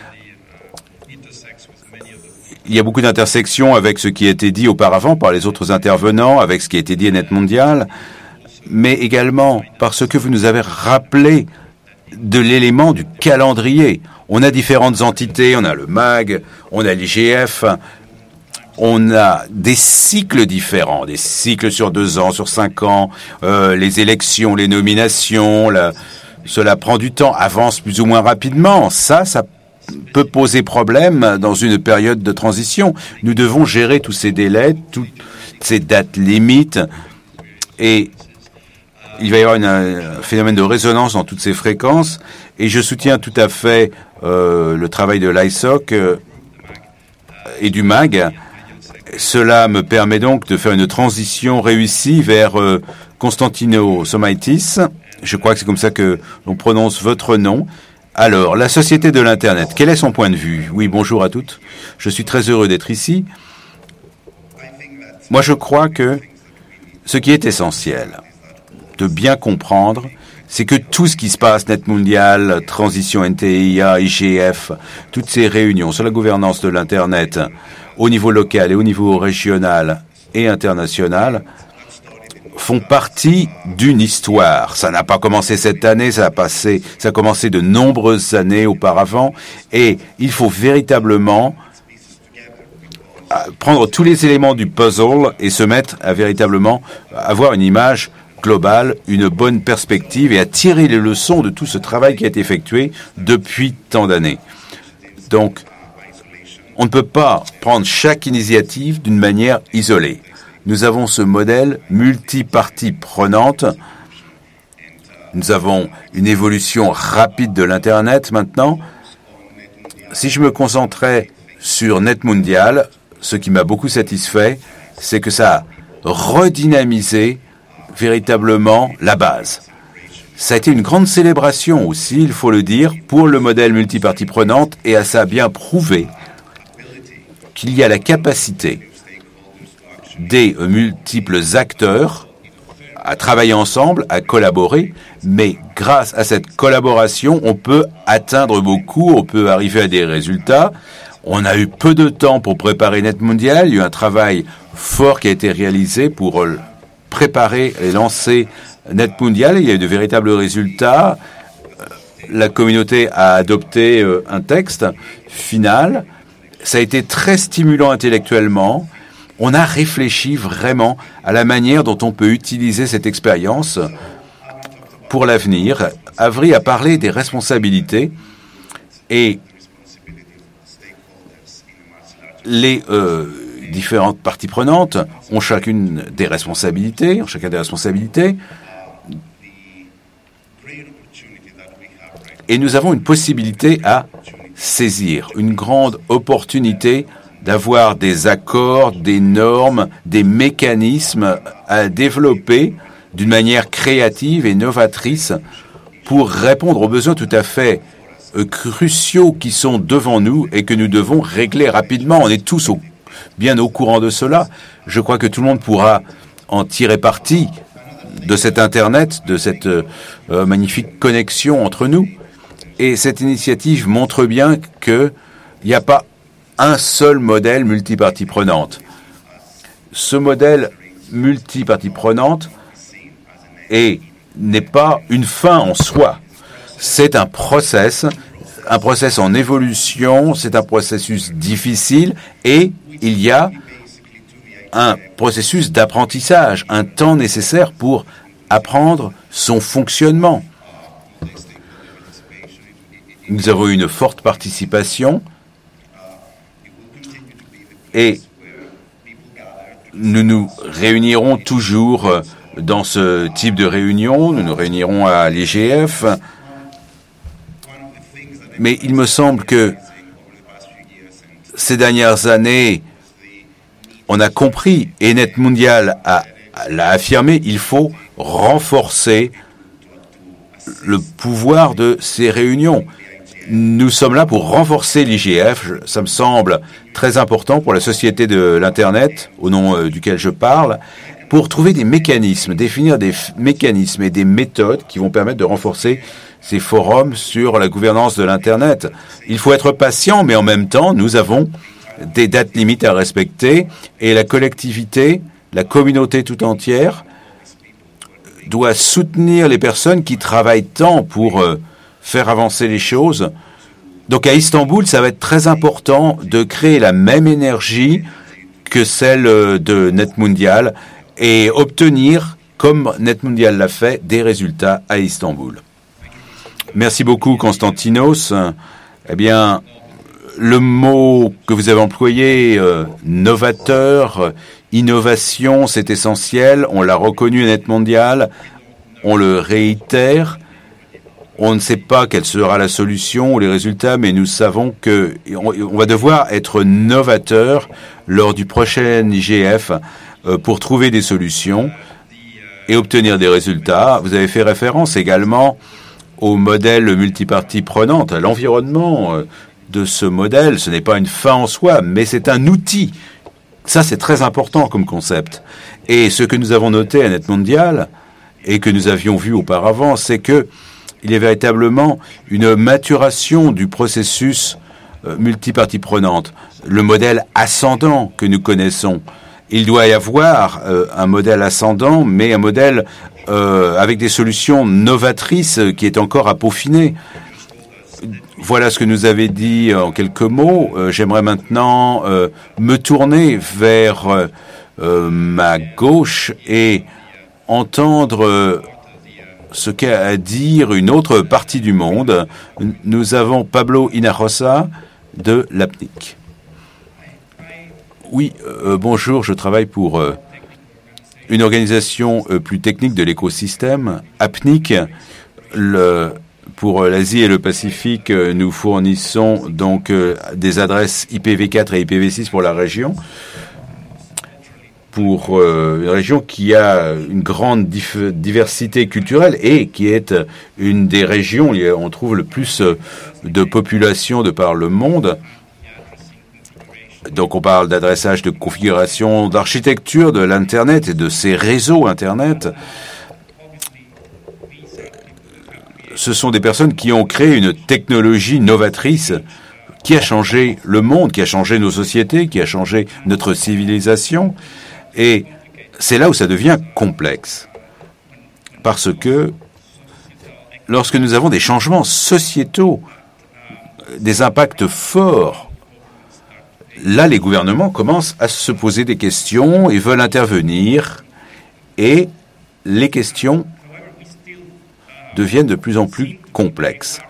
Il y a beaucoup d'intersections avec ce qui a été dit auparavant par les autres intervenants, avec ce qui a été dit à Net Mondial, mais également par ce que vous nous avez rappelé de l'élément du calendrier. On a différentes entités, on a le M A G, on a l'I G F, on a des cycles différents, des cycles sur deux ans, sur cinq ans, euh, les élections, les nominations, la, cela prend du temps, avance plus ou moins rapidement. Ça, ça peut poser problème dans une période de transition. Nous devons gérer tous ces délais, toutes ces dates limites, et il va y avoir une, un phénomène de résonance dans toutes ces fréquences, et je soutiens tout à fait euh, le travail de l'I S O C euh, et du M A G, Cela me permet donc de faire une transition réussie vers euh, Konstantinos Somaitis. Je crois que c'est comme ça que l'on prononce votre nom. Alors, la société de l'Internet, quel est son point de vue? Oui, bonjour à toutes. Je suis très heureux d'être ici. Moi, je crois que ce qui est essentiel de bien comprendre, c'est que tout ce qui se passe, Net Mondial, Transition N T I A, I G F, toutes ces réunions sur la gouvernance de l'Internet au niveau local et au niveau régional et international font partie d'une histoire. Ça n'a pas commencé cette année, ça a passé, ça a commencé de nombreuses années auparavant, et il faut véritablement prendre tous les éléments du puzzle et se mettre à véritablement avoir une image globale, une bonne perspective et à tirer les leçons de tout ce travail qui a été effectué depuis tant d'années. Donc, on ne peut pas prendre chaque initiative d'une manière isolée. Nous avons ce modèle multi-parties prenantes. Nous avons une évolution rapide de l'Internet maintenant. Si je me concentrais sur Net Mondial, ce qui m'a beaucoup satisfait, c'est que ça a redynamisé véritablement la base. Ça a été une grande célébration aussi, il faut le dire, pour le modèle multi-parties prenantes, et ça a bien prouvé qu'il y a la capacité des multiples acteurs à travailler ensemble, à collaborer, mais grâce à cette collaboration, on peut atteindre beaucoup, on peut arriver à des résultats. On a eu peu de temps pour préparer Net Mondial, il y a eu un travail fort qui a été réalisé pour préparer et lancer Net Mondial, il y a eu de véritables résultats. La communauté a adopté un texte final. Ça a été très stimulant intellectuellement. On a réfléchi vraiment à la manière dont on peut utiliser cette expérience pour l'avenir. Avery a parlé des responsabilités et les euh, différentes parties prenantes ont chacune des responsabilités, ont chacun des responsabilités. Et nous avons une possibilité à saisir, une grande opportunité d'avoir des accords, des normes, des mécanismes à développer d'une manière créative et novatrice pour répondre aux besoins tout à fait euh, cruciaux qui sont devant nous et que nous devons régler rapidement. On est tous au, bien au courant de cela. Je crois que tout le monde pourra en tirer parti de cet Internet, de cette euh, magnifique connexion entre nous. Et cette initiative montre bien qu'il n'y a pas un seul modèle multipartie prenante. Ce modèle multipartie prenante est, n'est pas une fin en soi. C'est un process, un process en évolution, c'est un processus difficile et il y a un processus d'apprentissage, un temps nécessaire pour apprendre son fonctionnement. Nous avons eu une forte participation et nous nous réunirons toujours dans ce type de réunion. Nous nous réunirons à l'I G F. Mais il me semble que ces dernières années, on a compris, et Net Mondial a, l'a affirmé, il faut renforcer le pouvoir de ces réunions. Nous sommes là pour renforcer l'I G F. Ça me semble très important pour la société de l'Internet, au nom euh, duquel je parle, pour trouver des mécanismes, définir des f- mécanismes et des méthodes qui vont permettre de renforcer ces forums sur la gouvernance de l'Internet. Il faut être patient, mais en même temps, nous avons des dates limites à respecter et la collectivité, la communauté tout entière doit soutenir les personnes qui travaillent tant pour euh, faire avancer les choses. Donc à Istanbul, ça va être très important de créer la même énergie que celle de Net Mondial et obtenir, comme Net Mondial l'a fait, des résultats à Istanbul. Merci beaucoup, Konstantinos. Eh bien, le mot que vous avez employé, euh, novateur, innovation, c'est essentiel. On l'a reconnu à Net Mondial. On le réitère. On ne sait pas quelle sera la solution ou les résultats, mais nous savons que on, on va devoir être novateur lors du prochain I G F euh, pour trouver des solutions et obtenir des résultats. Vous avez fait référence également au modèle multipartie prenante, à l'environnement euh, de ce modèle. Ce n'est pas une fin en soi, mais c'est un outil. Ça, c'est très important comme concept. Et ce que nous avons noté à Net Mondial et que nous avions vu auparavant, c'est que il y a véritablement une maturation du processus euh, multipartie prenante, le modèle ascendant que nous connaissons. Il doit y avoir euh, un modèle ascendant, mais un modèle euh, avec des solutions novatrices euh, qui est encore à peaufiner. Voilà ce que nous avez dit en quelques mots. Euh, j'aimerais maintenant euh, me tourner vers euh, euh, ma gauche et entendre euh, ce qu'a à dire une autre partie du monde. Nous avons Pablo Hinojosa de l'A P N I C. Oui, euh, bonjour, je travaille pour euh, une organisation euh, plus technique de l'écosystème, A P N I C. Le, pour l'Asie et le Pacifique, euh, nous fournissons donc euh, des adresses I P v quatre et I P v six pour la région. Pour euh, une région qui a une grande dif- diversité culturelle et qui est une des régions où on trouve le plus de population de par le monde. Donc on parle d'adressage, de configuration, d'architecture de l'Internet et de ces réseaux Internet. Ce sont des personnes qui ont créé une technologie novatrice qui a changé le monde, qui a changé nos sociétés, qui a changé notre civilisation. Et c'est là où ça devient complexe. Parce que lorsque nous avons des changements sociétaux, des impacts forts, là, les gouvernements commencent à se poser des questions et veulent intervenir. Et les questions deviennent de plus en plus complexes.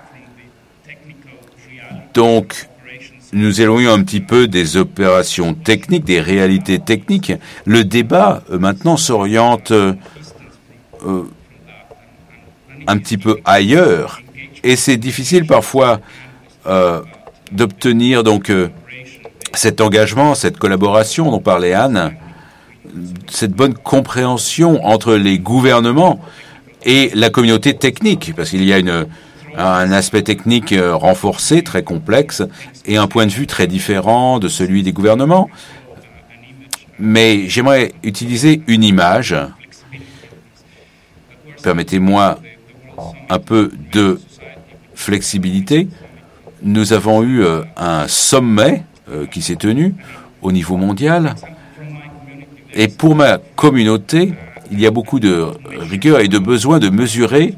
Donc, nous éloignons un petit peu des opérations techniques, des réalités techniques. Le débat, euh, maintenant, s'oriente euh, euh, un petit peu ailleurs. Et c'est difficile parfois euh, d'obtenir donc euh, cet engagement, cette collaboration dont parlait Anne, cette bonne compréhension entre les gouvernements et la communauté technique, parce qu'il y a une un aspect technique renforcé, très complexe, et un point de vue très différent de celui des gouvernements. Mais j'aimerais utiliser une image. Permettez-moi un peu de flexibilité. Nous avons eu un sommet qui s'est tenu au niveau mondial. Et pour ma communauté, il y a beaucoup de rigueur et de besoin de mesurer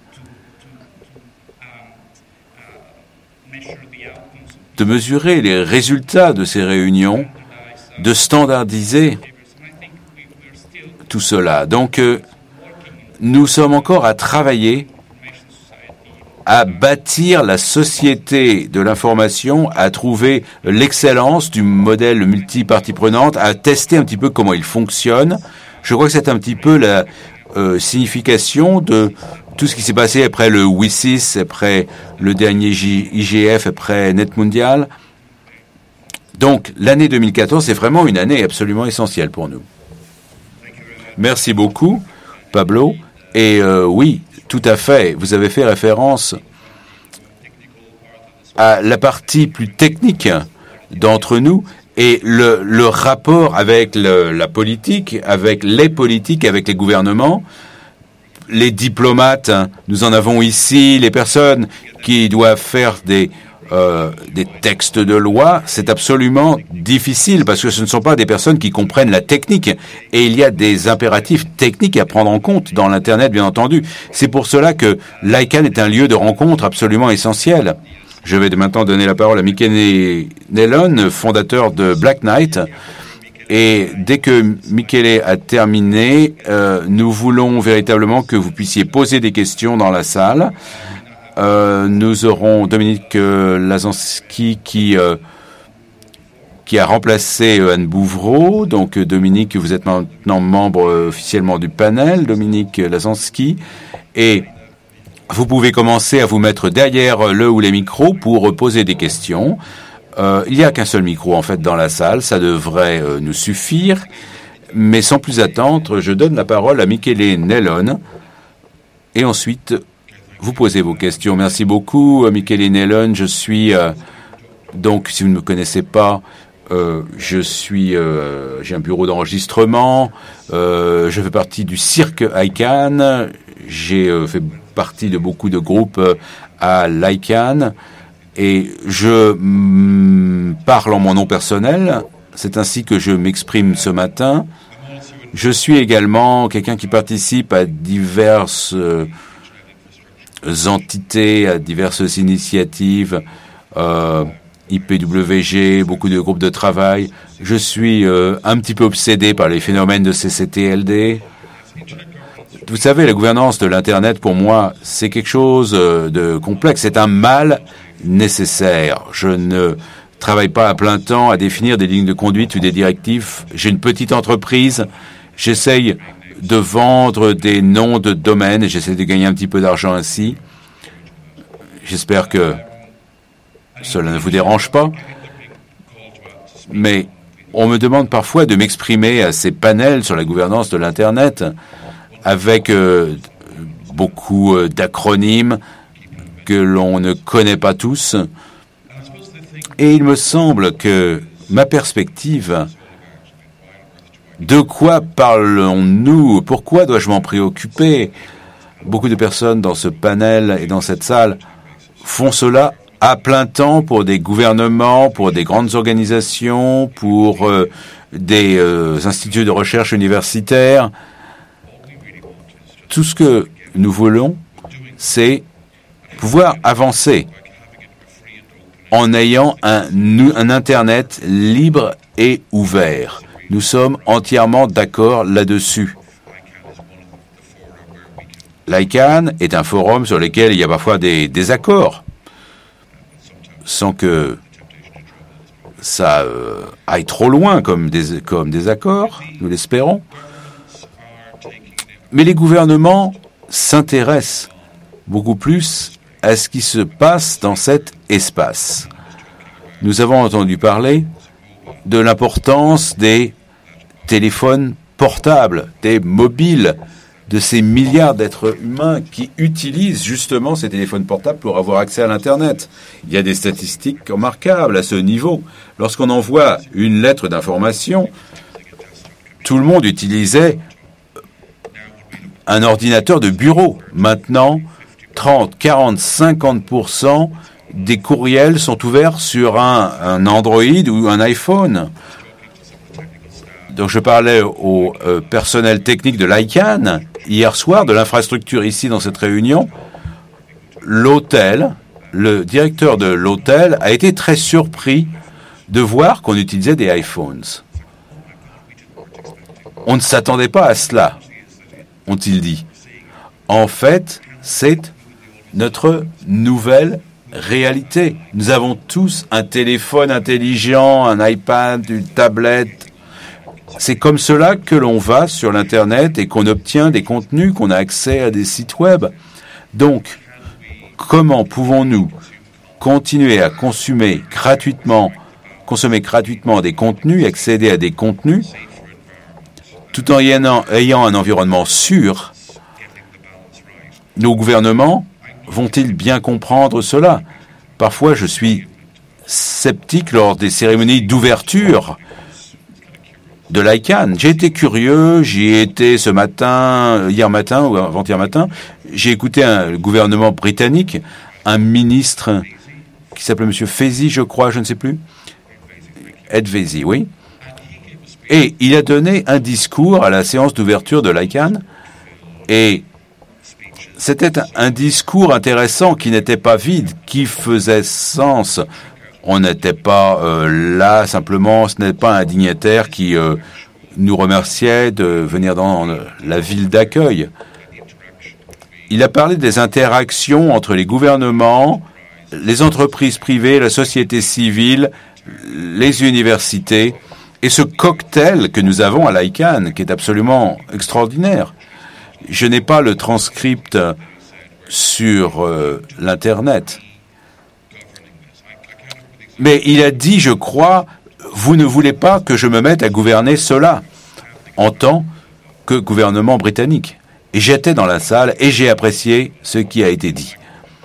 de mesurer les résultats de ces réunions, de standardiser tout cela. Donc, euh, nous sommes encore à travailler, à bâtir la société de l'information, à trouver l'excellence du modèle multipartie prenante, à tester un petit peu comment il fonctionne. Je crois que c'est un petit peu la euh, signification de tout ce qui s'est passé après le W I C I S, après le dernier J- I G F, après Net Mondial. Donc, l'année deux mille quatorze est vraiment une année absolument essentielle pour nous. Merci beaucoup, Pablo. Et euh, oui, tout à fait, vous avez fait référence à la partie plus technique d'entre nous et le, le rapport avec le, la politique, avec les politiques, avec les gouvernements. Les diplomates, nous en avons ici, les personnes qui doivent faire des, euh, des textes de loi, c'est absolument difficile parce que ce ne sont pas des personnes qui comprennent la technique et il y a des impératifs techniques à prendre en compte dans l'Internet, bien entendu. C'est pour cela que l'I C A N est un lieu de rencontre absolument essentiel. Je vais maintenant donner la parole à Michele Nellon, fondateur de Black Knight. Et dès que Michele a terminé, euh, nous voulons véritablement que vous puissiez poser des questions dans la salle. Euh, nous aurons Dominique euh, Lazansky qui, euh, qui a remplacé euh, Anne Bouvreau. Donc, euh, Dominique, vous êtes maintenant membre euh, officiellement du panel, Dominique Lazansky. Et vous pouvez commencer à vous mettre derrière le ou les micros pour poser des questions. Euh, il n'y a qu'un seul micro en fait dans la salle, ça devrait euh, nous suffire. Mais sans plus attendre, je donne la parole à Michele Nellon. Et ensuite, vous posez vos questions. Merci beaucoup, Michele Nellon. Je suis, euh, donc, si vous ne me connaissez pas, euh, je suis, euh, j'ai un bureau d'enregistrement. Euh, je fais partie du cirque ICANN. J'ai euh, fait partie de beaucoup de groupes euh, à l'ICANN. Et je mm, parle en mon nom personnel. C'est ainsi que je m'exprime ce matin. Je suis également quelqu'un qui participe à diverses euh, entités, à diverses initiatives, euh, I P W G, beaucoup de groupes de travail. Je suis euh, un petit peu obsédé par les phénomènes de C C T L D. Vous savez, la gouvernance de l'Internet, pour moi, c'est quelque chose de complexe. C'est un mal nécessaire. Je ne travaille pas à plein temps à définir des lignes de conduite ou des directives. J'ai une petite entreprise. J'essaye de vendre des noms de domaines et j'essaie de gagner un petit peu d'argent ainsi. J'espère que cela ne vous dérange pas. Mais on me demande parfois de m'exprimer à ces panels sur la gouvernance de l'Internet avec euh, beaucoup euh, d'acronymes que l'on ne connaît pas tous. Et il me semble que ma perspective, de quoi parlons-nous? Pourquoi dois-je m'en préoccuper? Beaucoup de personnes dans ce panel et dans cette salle font cela à plein temps pour des gouvernements, pour des grandes organisations, pour euh, des euh, instituts de recherche universitaires. Tout ce que nous voulons, c'est pouvoir avancer en ayant un, un Internet libre et ouvert. Nous sommes entièrement d'accord là-dessus. L'ICANN est un forum sur lequel il y a parfois des désaccords, sans que ça euh, aille trop loin comme des, comme des accords, nous l'espérons. Mais les gouvernements s'intéressent beaucoup plus à ce qui se passe dans cet espace. Nous avons entendu parler de l'importance des téléphones portables, des mobiles, de ces milliards d'êtres humains qui utilisent justement ces téléphones portables pour avoir accès à l'Internet. Il y a des statistiques remarquables à ce niveau. Lorsqu'on envoie une lettre d'information, tout le monde utilisait un ordinateur de bureau. Maintenant, trente, quarante, cinquante pour cent des courriels sont ouverts sur un, un Android ou un iPhone. Donc je parlais au euh, personnel technique de l'ICANN hier soir, de l'infrastructure ici dans cette réunion. L'hôtel, le directeur de l'hôtel a été très surpris de voir qu'on utilisait des iPhones. On ne s'attendait pas à cela, ont-ils dit. En fait, c'est notre nouvelle réalité. Nous avons tous un téléphone intelligent, un iPad, une tablette. C'est comme cela que l'on va sur l'Internet et qu'on obtient des contenus, qu'on a accès à des sites web. Donc, comment pouvons-nous continuer à consommer gratuitement, consommer gratuitement des contenus, accéder à des contenus, tout en ayant un environnement sûr? Nos gouvernements vont-ils bien comprendre cela? Parfois, je suis sceptique lors des cérémonies d'ouverture de l'ICANN. J'ai été curieux, j'y ai été ce matin, hier matin ou avant-hier matin. J'ai écouté un le gouvernement britannique, un ministre qui s'appelait M. Fezzi, je crois, je ne sais plus. Ed Fezzi, oui. Et il a donné un discours à la séance d'ouverture de l'ICANN et c'était un discours intéressant qui n'était pas vide, qui faisait sens. On n'était pas euh, là simplement, ce n'est pas un dignitaire qui euh, nous remerciait de venir dans la ville d'accueil. Il a parlé des interactions entre les gouvernements, les entreprises privées, la société civile, les universités, et ce cocktail que nous avons à l'ICANN, qui est absolument extraordinaire. Je n'ai pas le transcript sur euh, l'Internet. Mais il a dit, je crois, vous ne voulez pas que je me mette à gouverner cela en tant que gouvernement britannique. Et j'étais dans la salle et j'ai apprécié ce qui a été dit.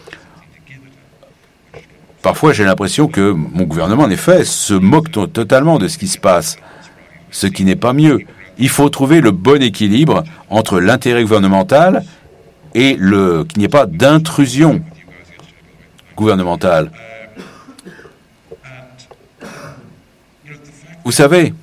Parfois, j'ai l'impression que mon gouvernement, en effet, se moque t- totalement de ce qui se passe, ce qui n'est pas mieux. Il faut trouver le bon équilibre entre l'intérêt gouvernemental et le qu'il n'y ait pas d'intrusion gouvernementale. Vous savez,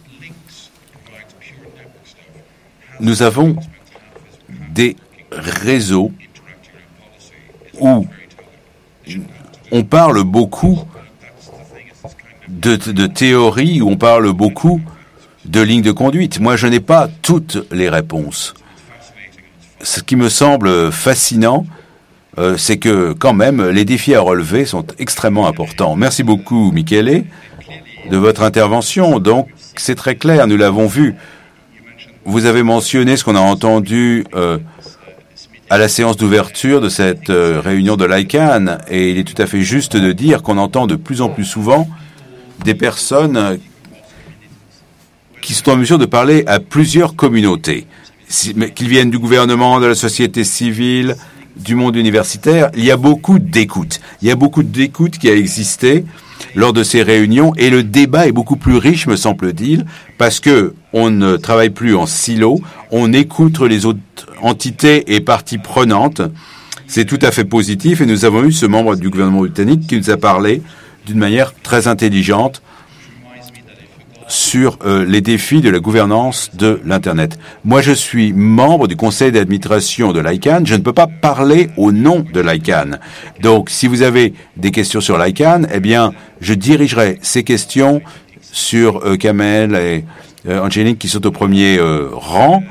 nous avons des réseaux où on parle beaucoup de, de théorie, où on parle beaucoup de lignes de conduite. Moi, je n'ai pas toutes les réponses. Ce qui me semble fascinant, euh, c'est que quand même, les défis à relever sont extrêmement importants. Merci beaucoup, Michele, de votre intervention. Donc, c'est très clair, nous l'avons vu. Vous avez mentionné ce qu'on a entendu euh, à la séance d'ouverture de cette euh, réunion de l'I C A N, et il est tout à fait juste de dire qu'on entend de plus en plus souvent des personnes euh, qui sont en mesure de parler à plusieurs communautés, si, mais qu'ils viennent du gouvernement, de la société civile, du monde universitaire. Il y a beaucoup d'écoute. Il y a beaucoup d'écoute qui a existé lors de ces réunions, et le débat est beaucoup plus riche, me semble-t-il, parce que on ne travaille plus en silo, on écoute les autres entités et parties prenantes. C'est tout à fait positif, et nous avons eu ce membre du gouvernement britannique qui nous a parlé d'une manière très intelligente sur euh, les défis de la gouvernance de l'Internet. Moi, je suis membre du conseil d'administration de l'I C A N. Je ne peux pas parler au nom de l'I C A N. Donc, si vous avez des questions sur l'I C A N, eh bien, je dirigerai ces questions sur euh, Kamel et euh, Angélique qui sont au premier euh, rang.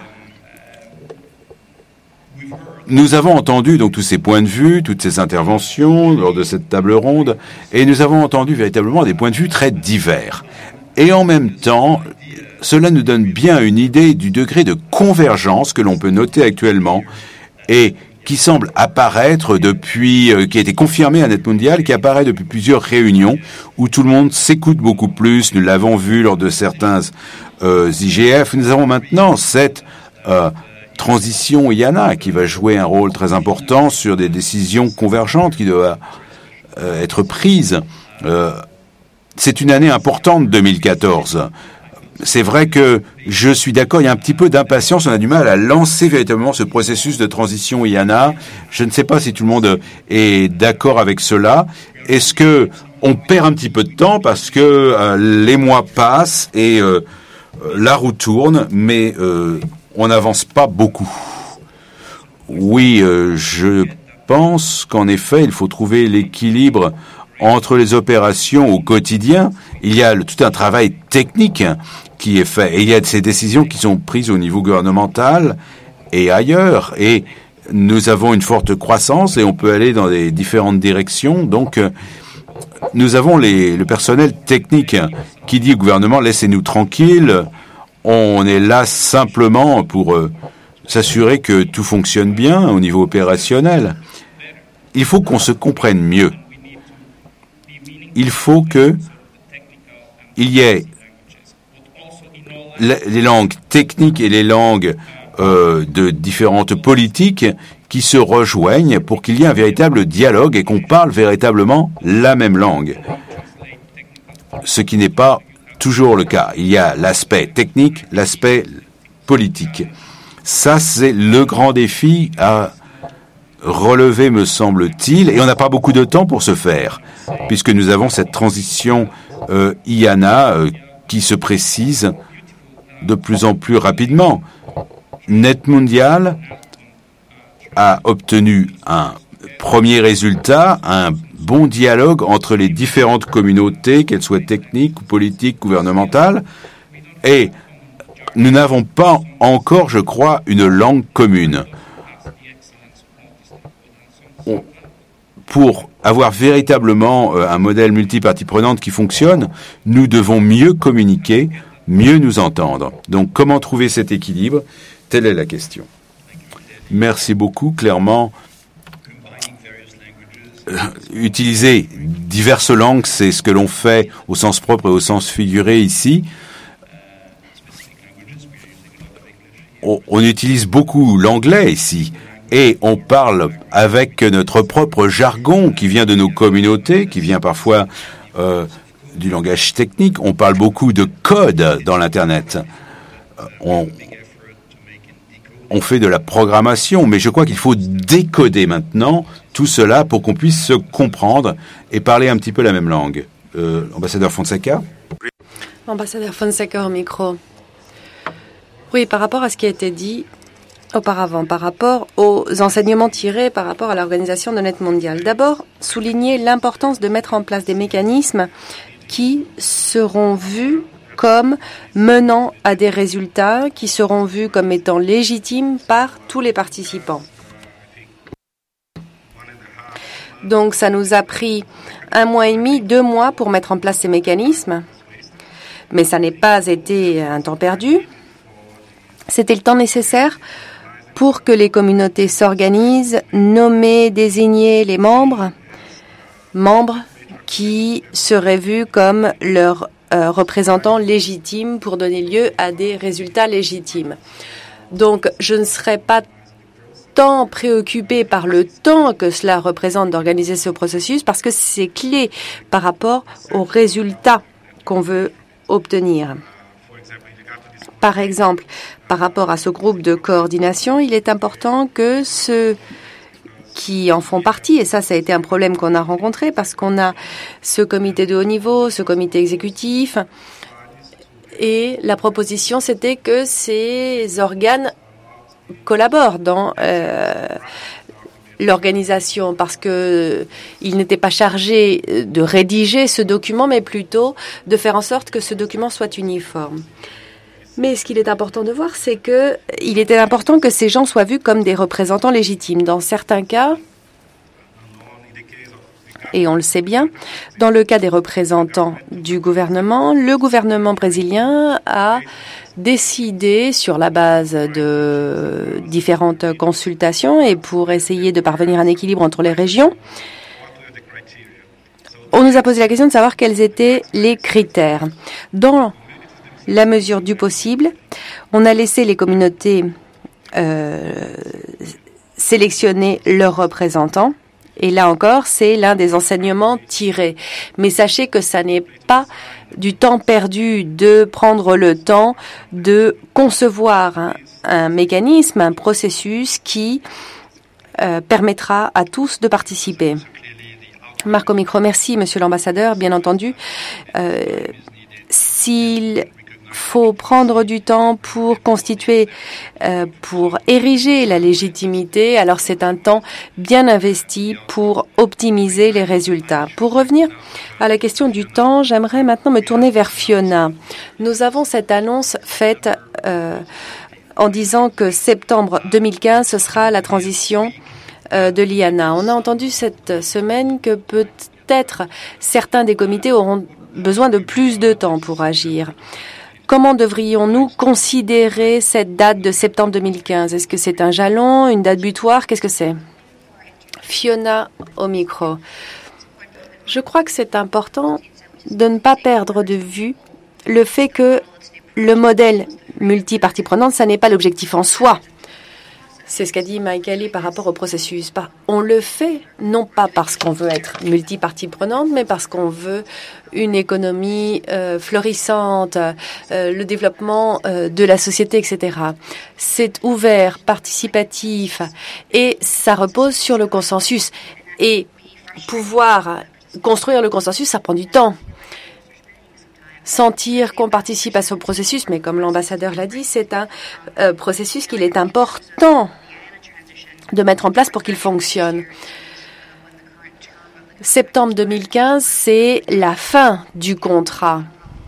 Nous avons entendu donc tous ces points de vue, toutes ces interventions lors de cette table ronde, et nous avons entendu véritablement des points de vue très divers. Et en même temps, cela nous donne bien une idée du degré de convergence que l'on peut noter actuellement et qui semble apparaître depuis, euh, qui a été confirmé à Net Mondial, qui apparaît depuis plusieurs réunions où tout le monde s'écoute beaucoup plus. Nous l'avons vu lors de certains euh, I G F. Nous avons maintenant cette euh, transition I A N A qui va jouer un rôle très important sur des décisions convergentes qui doivent euh, être prises. Euh, C'est une année importante, deux mille quatorze. C'est vrai que je suis d'accord, il y a un petit peu d'impatience, on a du mal à lancer véritablement ce processus de transition I A N A. Je ne sais pas si tout le monde est d'accord avec cela. Est-ce que on perd un petit peu de temps parce que euh, les mois passent et euh, la roue tourne, mais euh, on n'avance pas beaucoup? Oui, euh, je pense qu'en effet, il faut trouver l'équilibre entre les opérations au quotidien. Il y a le, tout un travail technique qui est fait, et il y a ces décisions qui sont prises au niveau gouvernemental et ailleurs, et nous avons une forte croissance et on peut aller dans les différentes directions. Donc, euh, nous avons les, le personnel technique qui dit au gouvernement, laissez-nous tranquilles, on est là simplement pour euh, s'assurer que tout fonctionne bien au niveau opérationnel. Il faut qu'on se comprenne mieux. Il faut que il y ait les langues techniques et les langues euh, de différentes politiques qui se rejoignent pour qu'il y ait un véritable dialogue et qu'on parle véritablement la même langue. Ce qui n'est pas toujours le cas. Il y a l'aspect technique, l'aspect politique. Ça, c'est le grand défi à relever, me semble-t-il, et on n'a pas beaucoup de temps pour ce faire, puisque nous avons cette transition euh, I A N A euh, qui se précise de plus en plus rapidement. Net Mondial a obtenu un premier résultat, un bon dialogue entre les différentes communautés, qu'elles soient techniques ou politiques, gouvernementales, et nous n'avons pas encore, je crois, une langue commune. Pour avoir véritablement un modèle multipartie prenante qui fonctionne, nous devons mieux communiquer, mieux nous entendre. Donc, comment trouver cet équilibre? Telle est la question. Merci beaucoup. Clairement, utiliser diverses langues, c'est ce que l'on fait au sens propre et au sens figuré ici. On, on utilise beaucoup l'anglais ici et on parle avec notre propre jargon qui vient de nos communautés, qui vient parfois euh, du langage technique. On parle beaucoup de code dans l'Internet. On, on fait de la programmation, mais je crois qu'il faut décoder maintenant tout cela pour qu'on puisse se comprendre et parler un petit peu la même langue. Euh, ambassadeur Fonseca. Ambassadeur Fonseca au micro. Oui, par rapport à ce qui a été dit auparavant, par rapport aux enseignements tirés par rapport à l'organisation de Net Mondial. D'abord, souligner l'importance de mettre en place des mécanismes qui seront vus comme menant à des résultats, qui seront vus comme étant légitimes par tous les participants. Donc, ça nous a pris un mois et demi, deux mois pour mettre en place ces mécanismes, mais ça n'est pas été un temps perdu. C'était le temps nécessaire pour que les communautés s'organisent, nommer, désigner les membres, membres qui seraient vus comme leurs euh, représentants légitimes pour donner lieu à des résultats légitimes. Donc, je ne serais pas tant préoccupée par le temps que cela représente d'organiser ce processus parce que c'est clé par rapport aux résultats qu'on veut obtenir. Par exemple, par rapport à ce groupe de coordination, il est important que ceux qui en font partie, et ça, ça a été un problème qu'on a rencontré parce qu'on a ce comité de haut niveau, ce comité exécutif, et la proposition, c'était que ces organes collaborent dans euh, l'organisation parce que ils n'étaient pas chargés de rédiger ce document, mais plutôt de faire en sorte que ce document soit uniforme. Mais ce qu'il est important de voir, c'est que il était important que ces gens soient vus comme des représentants légitimes. Dans certains cas, et on le sait bien, dans le cas des représentants du gouvernement, le gouvernement brésilien a décidé, sur la base de différentes consultations et pour essayer de parvenir à un équilibre entre les régions, on nous a posé la question de savoir quels étaient les critères. Dans la mesure du possible, on a laissé les communautés euh, sélectionner leurs représentants. Et là encore, c'est l'un des enseignements tirés. Mais sachez que ça n'est pas du temps perdu de prendre le temps de concevoir un, un mécanisme, un processus qui euh, permettra à tous de participer. Marc au micro, merci, monsieur l'ambassadeur. Bien entendu, euh, s'il faut prendre du temps pour constituer, euh, pour ériger la légitimité, alors c'est un temps bien investi pour optimiser les résultats. Pour revenir à la question du temps, j'aimerais maintenant me tourner vers Fiona. Nous avons cette annonce faite euh, en disant que septembre deux mille quinze, ce sera la transition euh, de l'I A N A. On a entendu cette semaine que peut-être certains des comités auront besoin de plus de temps pour agir. Comment devrions-nous considérer cette date de septembre deux mille quinze? Est-ce que c'est un jalon, une date butoir? Qu'est-ce que c'est? Fiona au micro. Je crois que c'est important de ne pas perdre de vue le fait que le modèle multi-parties prenantes, ça n'est pas l'objectif en soi. C'est ce qu'a dit Mike Kelly par rapport au processus. On le fait non pas parce qu'on veut être multi-parties prenantes, mais parce qu'on veut une économie euh, florissante, euh, le développement euh, de la société, et cetera. C'est ouvert, participatif, et ça repose sur le consensus. Et pouvoir construire le consensus, ça prend du temps. Sentir qu'on participe à ce processus, mais comme l'ambassadeur l'a dit, c'est un euh, processus qu'il est important de mettre en place pour qu'il fonctionne. Septembre deux mille quinze, c'est la fin du contrat.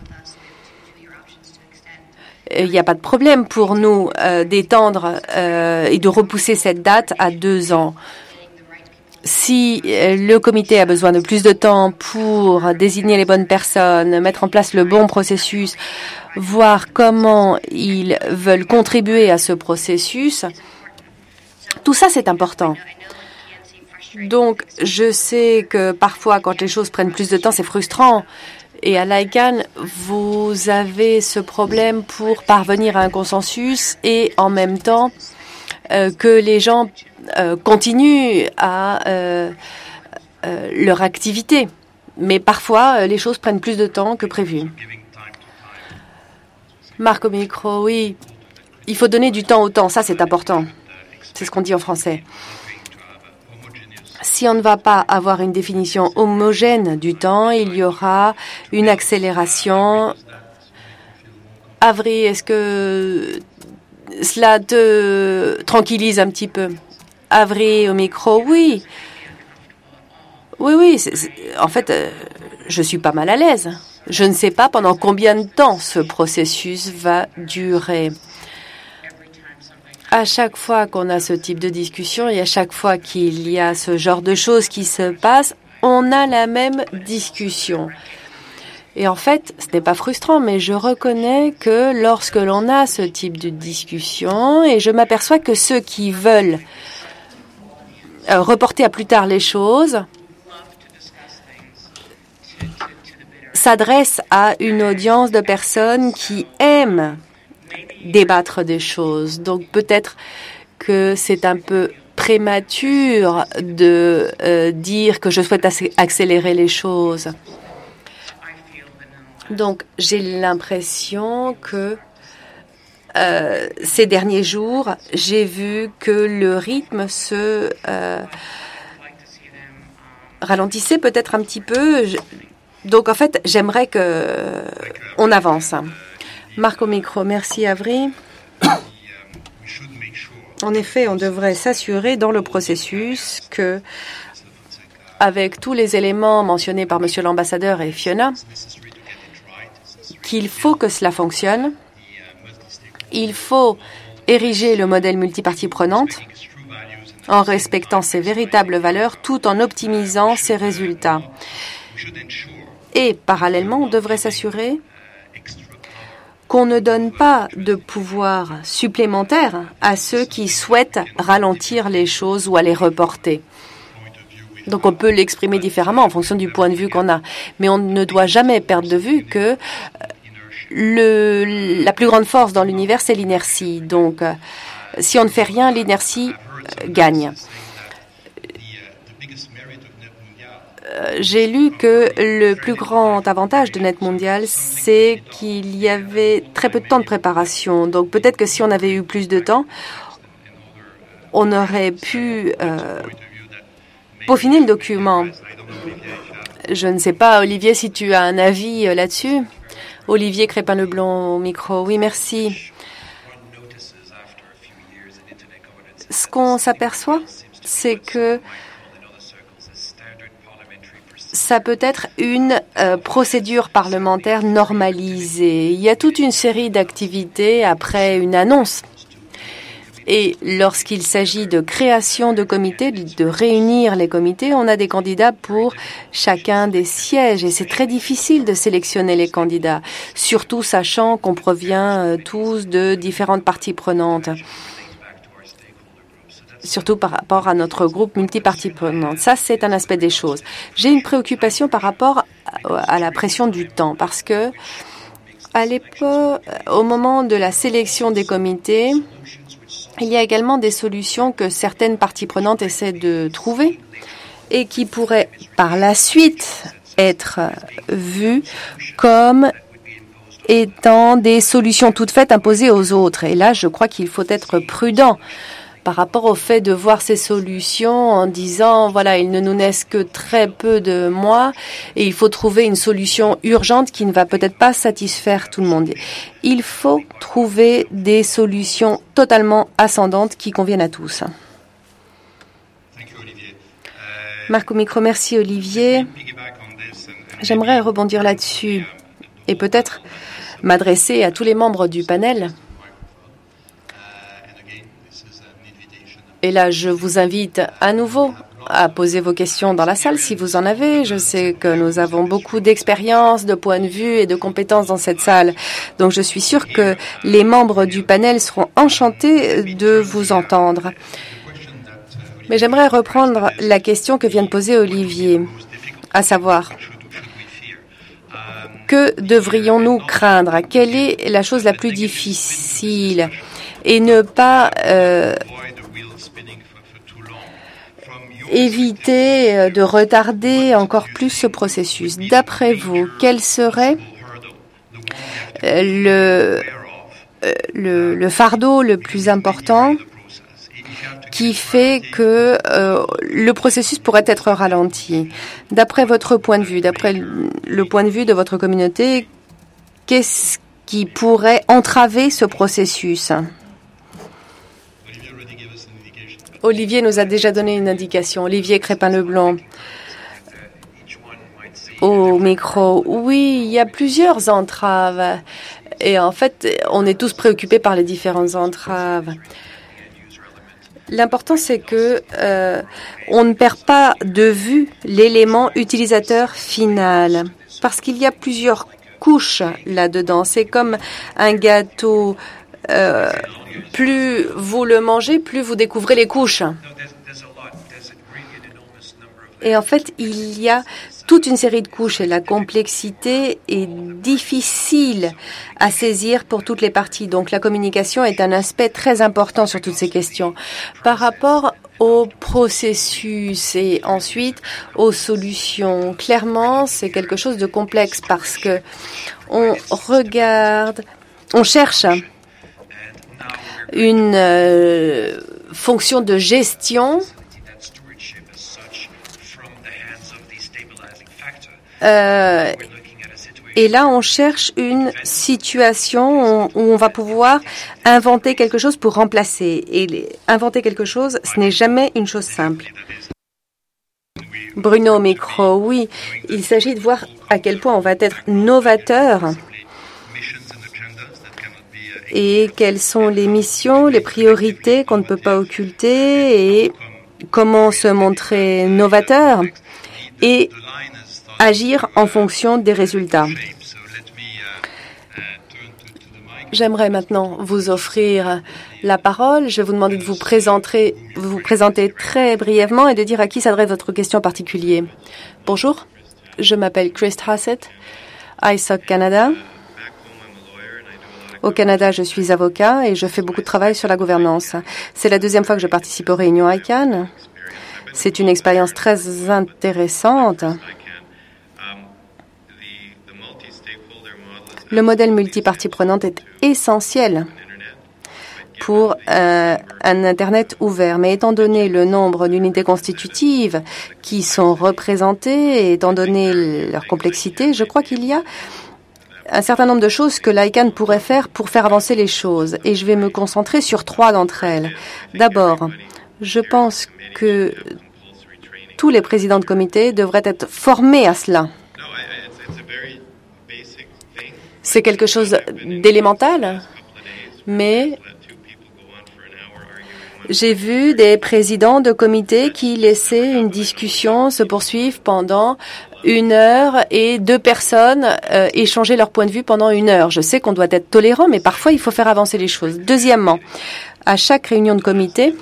Il n'y a pas de problème pour nous euh, d'étendre euh, et de repousser cette date à deux ans. Si le comité a besoin de plus de temps pour désigner les bonnes personnes, mettre en place le bon processus, voir comment ils veulent contribuer à ce processus, tout ça c'est important. Donc, je sais que parfois, quand les choses prennent plus de temps, c'est frustrant. Et à l'ICANN, vous avez ce problème pour parvenir à un consensus et en même temps euh, que les gens euh, continuent à euh, euh, leur activité. Mais parfois, euh, les choses prennent plus de temps que prévu. Marc au micro, oui. Il faut donner du temps au temps, ça c'est important. C'est ce qu'on dit en français. Si on ne va pas avoir une définition homogène du temps, il y aura une accélération. Avery, est-ce que cela te tranquillise un petit peu? Avery au micro, oui. Oui, oui. C'est, c'est, en fait, euh, je suis pas mal à l'aise. Je ne sais pas pendant combien de temps ce processus va durer. À chaque fois qu'on a ce type de discussion et à chaque fois qu'il y a ce genre de choses qui se passent, on a la même discussion. Et en fait, ce n'est pas frustrant, mais je reconnais que lorsque l'on a ce type de discussion, et je m'aperçois que ceux qui veulent euh, reporter à plus tard les choses s'adressent à une audience de personnes qui aiment débattre des choses. Donc peut-être que c'est un peu prématuré de euh, dire que je souhaite accélérer les choses. Donc j'ai l'impression que euh, ces derniers jours, j'ai vu que le rythme se euh, ralentissait peut-être un petit peu. Donc en fait, j'aimerais que on avance. Marc au micro, merci Avery. En effet, on devrait s'assurer dans le processus que, avec tous les éléments mentionnés par Monsieur l'ambassadeur et Fiona, qu'il faut que cela fonctionne. Il faut ériger le modèle multipartie prenante en respectant ses véritables valeurs tout en optimisant ses résultats. Et parallèlement, on devrait s'assurer qu'on ne donne pas de pouvoir supplémentaire à ceux qui souhaitent ralentir les choses ou à les reporter. Donc on peut l'exprimer différemment en fonction du point de vue qu'on a. Mais on ne doit jamais perdre de vue que le, la plus grande force dans l'univers, c'est l'inertie. Donc si on ne fait rien, l'inertie gagne. J'ai lu que le plus grand avantage de Net Mondial, c'est qu'il y avait très peu de temps de préparation. Donc peut-être que si on avait eu plus de temps, on aurait pu euh, peaufiner le document. Je ne sais pas, Olivier, si tu as un avis euh, là-dessus. Olivier Crépin-Leblond au micro. Oui, merci. Ce qu'on s'aperçoit, c'est que ça peut être une euh, procédure parlementaire normalisée. Il y a toute une série d'activités après une annonce. Et lorsqu'il s'agit de création de comités, de réunir les comités, on a des candidats pour chacun des sièges. Et c'est très difficile de sélectionner les candidats, surtout sachant qu'on provient euh, tous de différentes parties prenantes. Surtout par rapport à notre groupe multipartie prenante. Ça, c'est un aspect des choses. J'ai une préoccupation par rapport à la pression du temps, parce que à l'époque, au moment de la sélection des comités, il y a également des solutions que certaines parties prenantes essaient de trouver et qui pourraient par la suite être vues comme étant des solutions toutes faites imposées aux autres. Et là, je crois qu'il faut être prudent par rapport au fait de voir ces solutions en disant, voilà, il ne nous naissent que très peu de mois et il faut trouver une solution urgente qui ne va peut-être pas satisfaire tout le monde. Il faut trouver des solutions totalement ascendantes qui conviennent à tous. Marc au micro, merci Olivier. J'aimerais rebondir là-dessus et peut-être m'adresser à tous les membres du panel. Et là, je vous invite à nouveau à poser vos questions dans la salle si vous en avez. Je sais que nous avons beaucoup d'expérience, de points de vue et de compétences dans cette salle. Donc, je suis sûre que les membres du panel seront enchantés de vous entendre. Mais j'aimerais reprendre la question que vient de poser Olivier, à savoir, que devrions-nous craindre? Quelle est la chose la plus difficile? Et ne pas euh, éviter de retarder encore plus ce processus. D'après vous, quel serait le, le, le fardeau le plus important qui fait que euh, le processus pourrait être ralenti? D'après votre point de vue, d'après le point de vue de votre communauté, qu'est-ce qui pourrait entraver ce processus? Olivier nous a déjà donné une indication. Olivier Crépin-Leblanc. Au micro. Oui, il y a plusieurs entraves. Et en fait, on est tous préoccupés par les différentes entraves. L'important, c'est que euh, on ne perd pas de vue l'élément utilisateur final, parce qu'il y a plusieurs couches là-dedans. C'est comme un gâteau. Euh, plus vous le mangez, plus vous découvrez les couches. Et en fait, il y a toute une série de couches et la complexité est difficile à saisir pour toutes les parties. Donc la communication est un aspect très important sur toutes ces questions. Par rapport au processus et ensuite aux solutions, clairement, c'est quelque chose de complexe parce que on regarde, on cherche une euh, fonction de gestion Euh, et là, on cherche une situation où on va pouvoir inventer quelque chose pour remplacer. Et les, inventer quelque chose, ce n'est jamais une chose simple. Bruno, micro, oui. Il s'agit de voir à quel point on va être novateur et quelles sont les missions, les priorités qu'on ne peut pas occulter et comment se montrer novateur et agir en fonction des résultats. J'aimerais maintenant vous offrir la parole. Je vais vous demander de vous présenter, vous présenter très brièvement et de dire à qui s'adresse votre question en particulier. Bonjour, je m'appelle Chris Hassett, I S O C Canada. Au Canada, je suis avocat et je fais beaucoup de travail sur la gouvernance. C'est la deuxième fois que je participe aux réunions I C A N. C'est une expérience très intéressante. Le modèle multipartie prenante est essentiel pour euh, un Internet ouvert. Mais étant donné le nombre d'unités constitutives qui sont représentées et étant donné leur complexité, je crois qu'il y a un certain nombre de choses que l'I C A N pourrait faire pour faire avancer les choses. Et je vais me concentrer sur trois d'entre elles. D'abord, je pense que tous les présidents de comité devraient être formés à cela. C'est quelque chose d'élémental, mais j'ai vu des présidents de comités qui laissaient une discussion se poursuivre pendant une heure et deux personnes euh, échanger leur point de vue pendant une heure. Je sais qu'on doit être tolérant, mais parfois il faut faire avancer les choses. Deuxièmement, à chaque réunion de comité,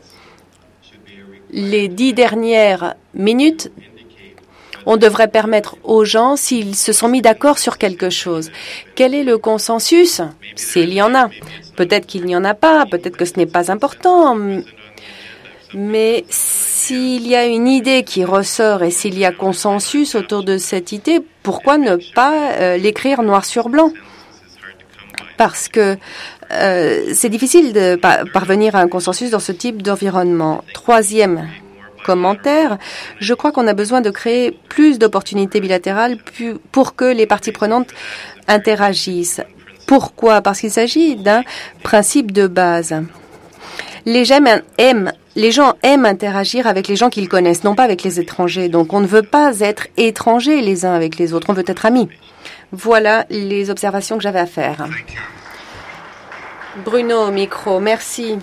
les dix dernières minutes, on devrait permettre aux gens, s'ils se sont mis d'accord sur quelque chose, quel est le consensus, s'il y en a. Peut-être qu'il n'y en a pas, peut-être que ce n'est pas important, mais s'il y a une idée qui ressort et s'il y a consensus autour de cette idée, pourquoi ne pas euh, l'écrire noir sur blanc? Parce que euh, c'est difficile de pa- parvenir à un consensus dans ce type d'environnement. Troisième commentaire, je crois qu'on a besoin de créer plus d'opportunités bilatérales pour que les parties prenantes interagissent. Pourquoi? Parce qu'il s'agit d'un principe de base. Les gens aiment, les gens aiment interagir avec les gens qu'ils connaissent, non pas avec les étrangers. Donc on ne veut pas être étrangers les uns avec les autres, on veut être amis. Voilà les observations que j'avais à faire. Bruno, au micro, merci.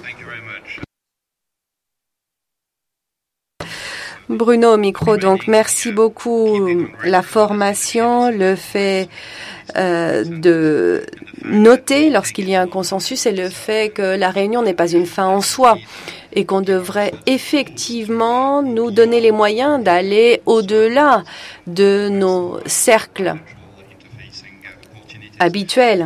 Bruno au micro, donc merci beaucoup. La formation, le fait euh, de noter lorsqu'il y a un consensus et le fait que la réunion n'est pas une fin en soi et qu'on devrait effectivement nous donner les moyens d'aller au-delà de nos cercles habituels.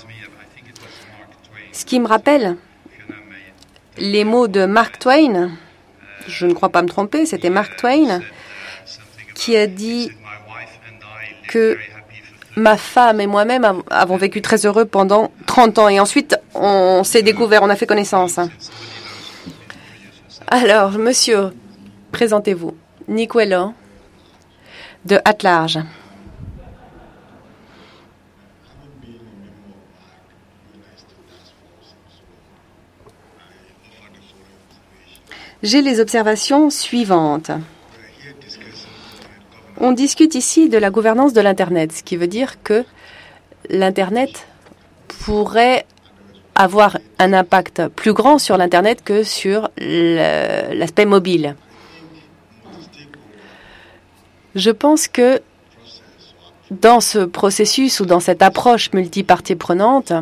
Ce qui me rappelle les mots de Mark Twain, je ne crois pas me tromper, c'était Mark Twain qui a dit que ma femme et moi-même avons vécu très heureux pendant trente ans. Et ensuite, on s'est découvert, on a fait connaissance. Alors, monsieur, présentez-vous. Nick Weller, de At-Large. J'ai les observations suivantes. On discute ici de la gouvernance de l'Internet, ce qui veut dire que l'Internet pourrait avoir un impact plus grand sur l'Internet que sur l'aspect mobile. Je pense que dans ce processus ou dans cette approche multipartie prenante,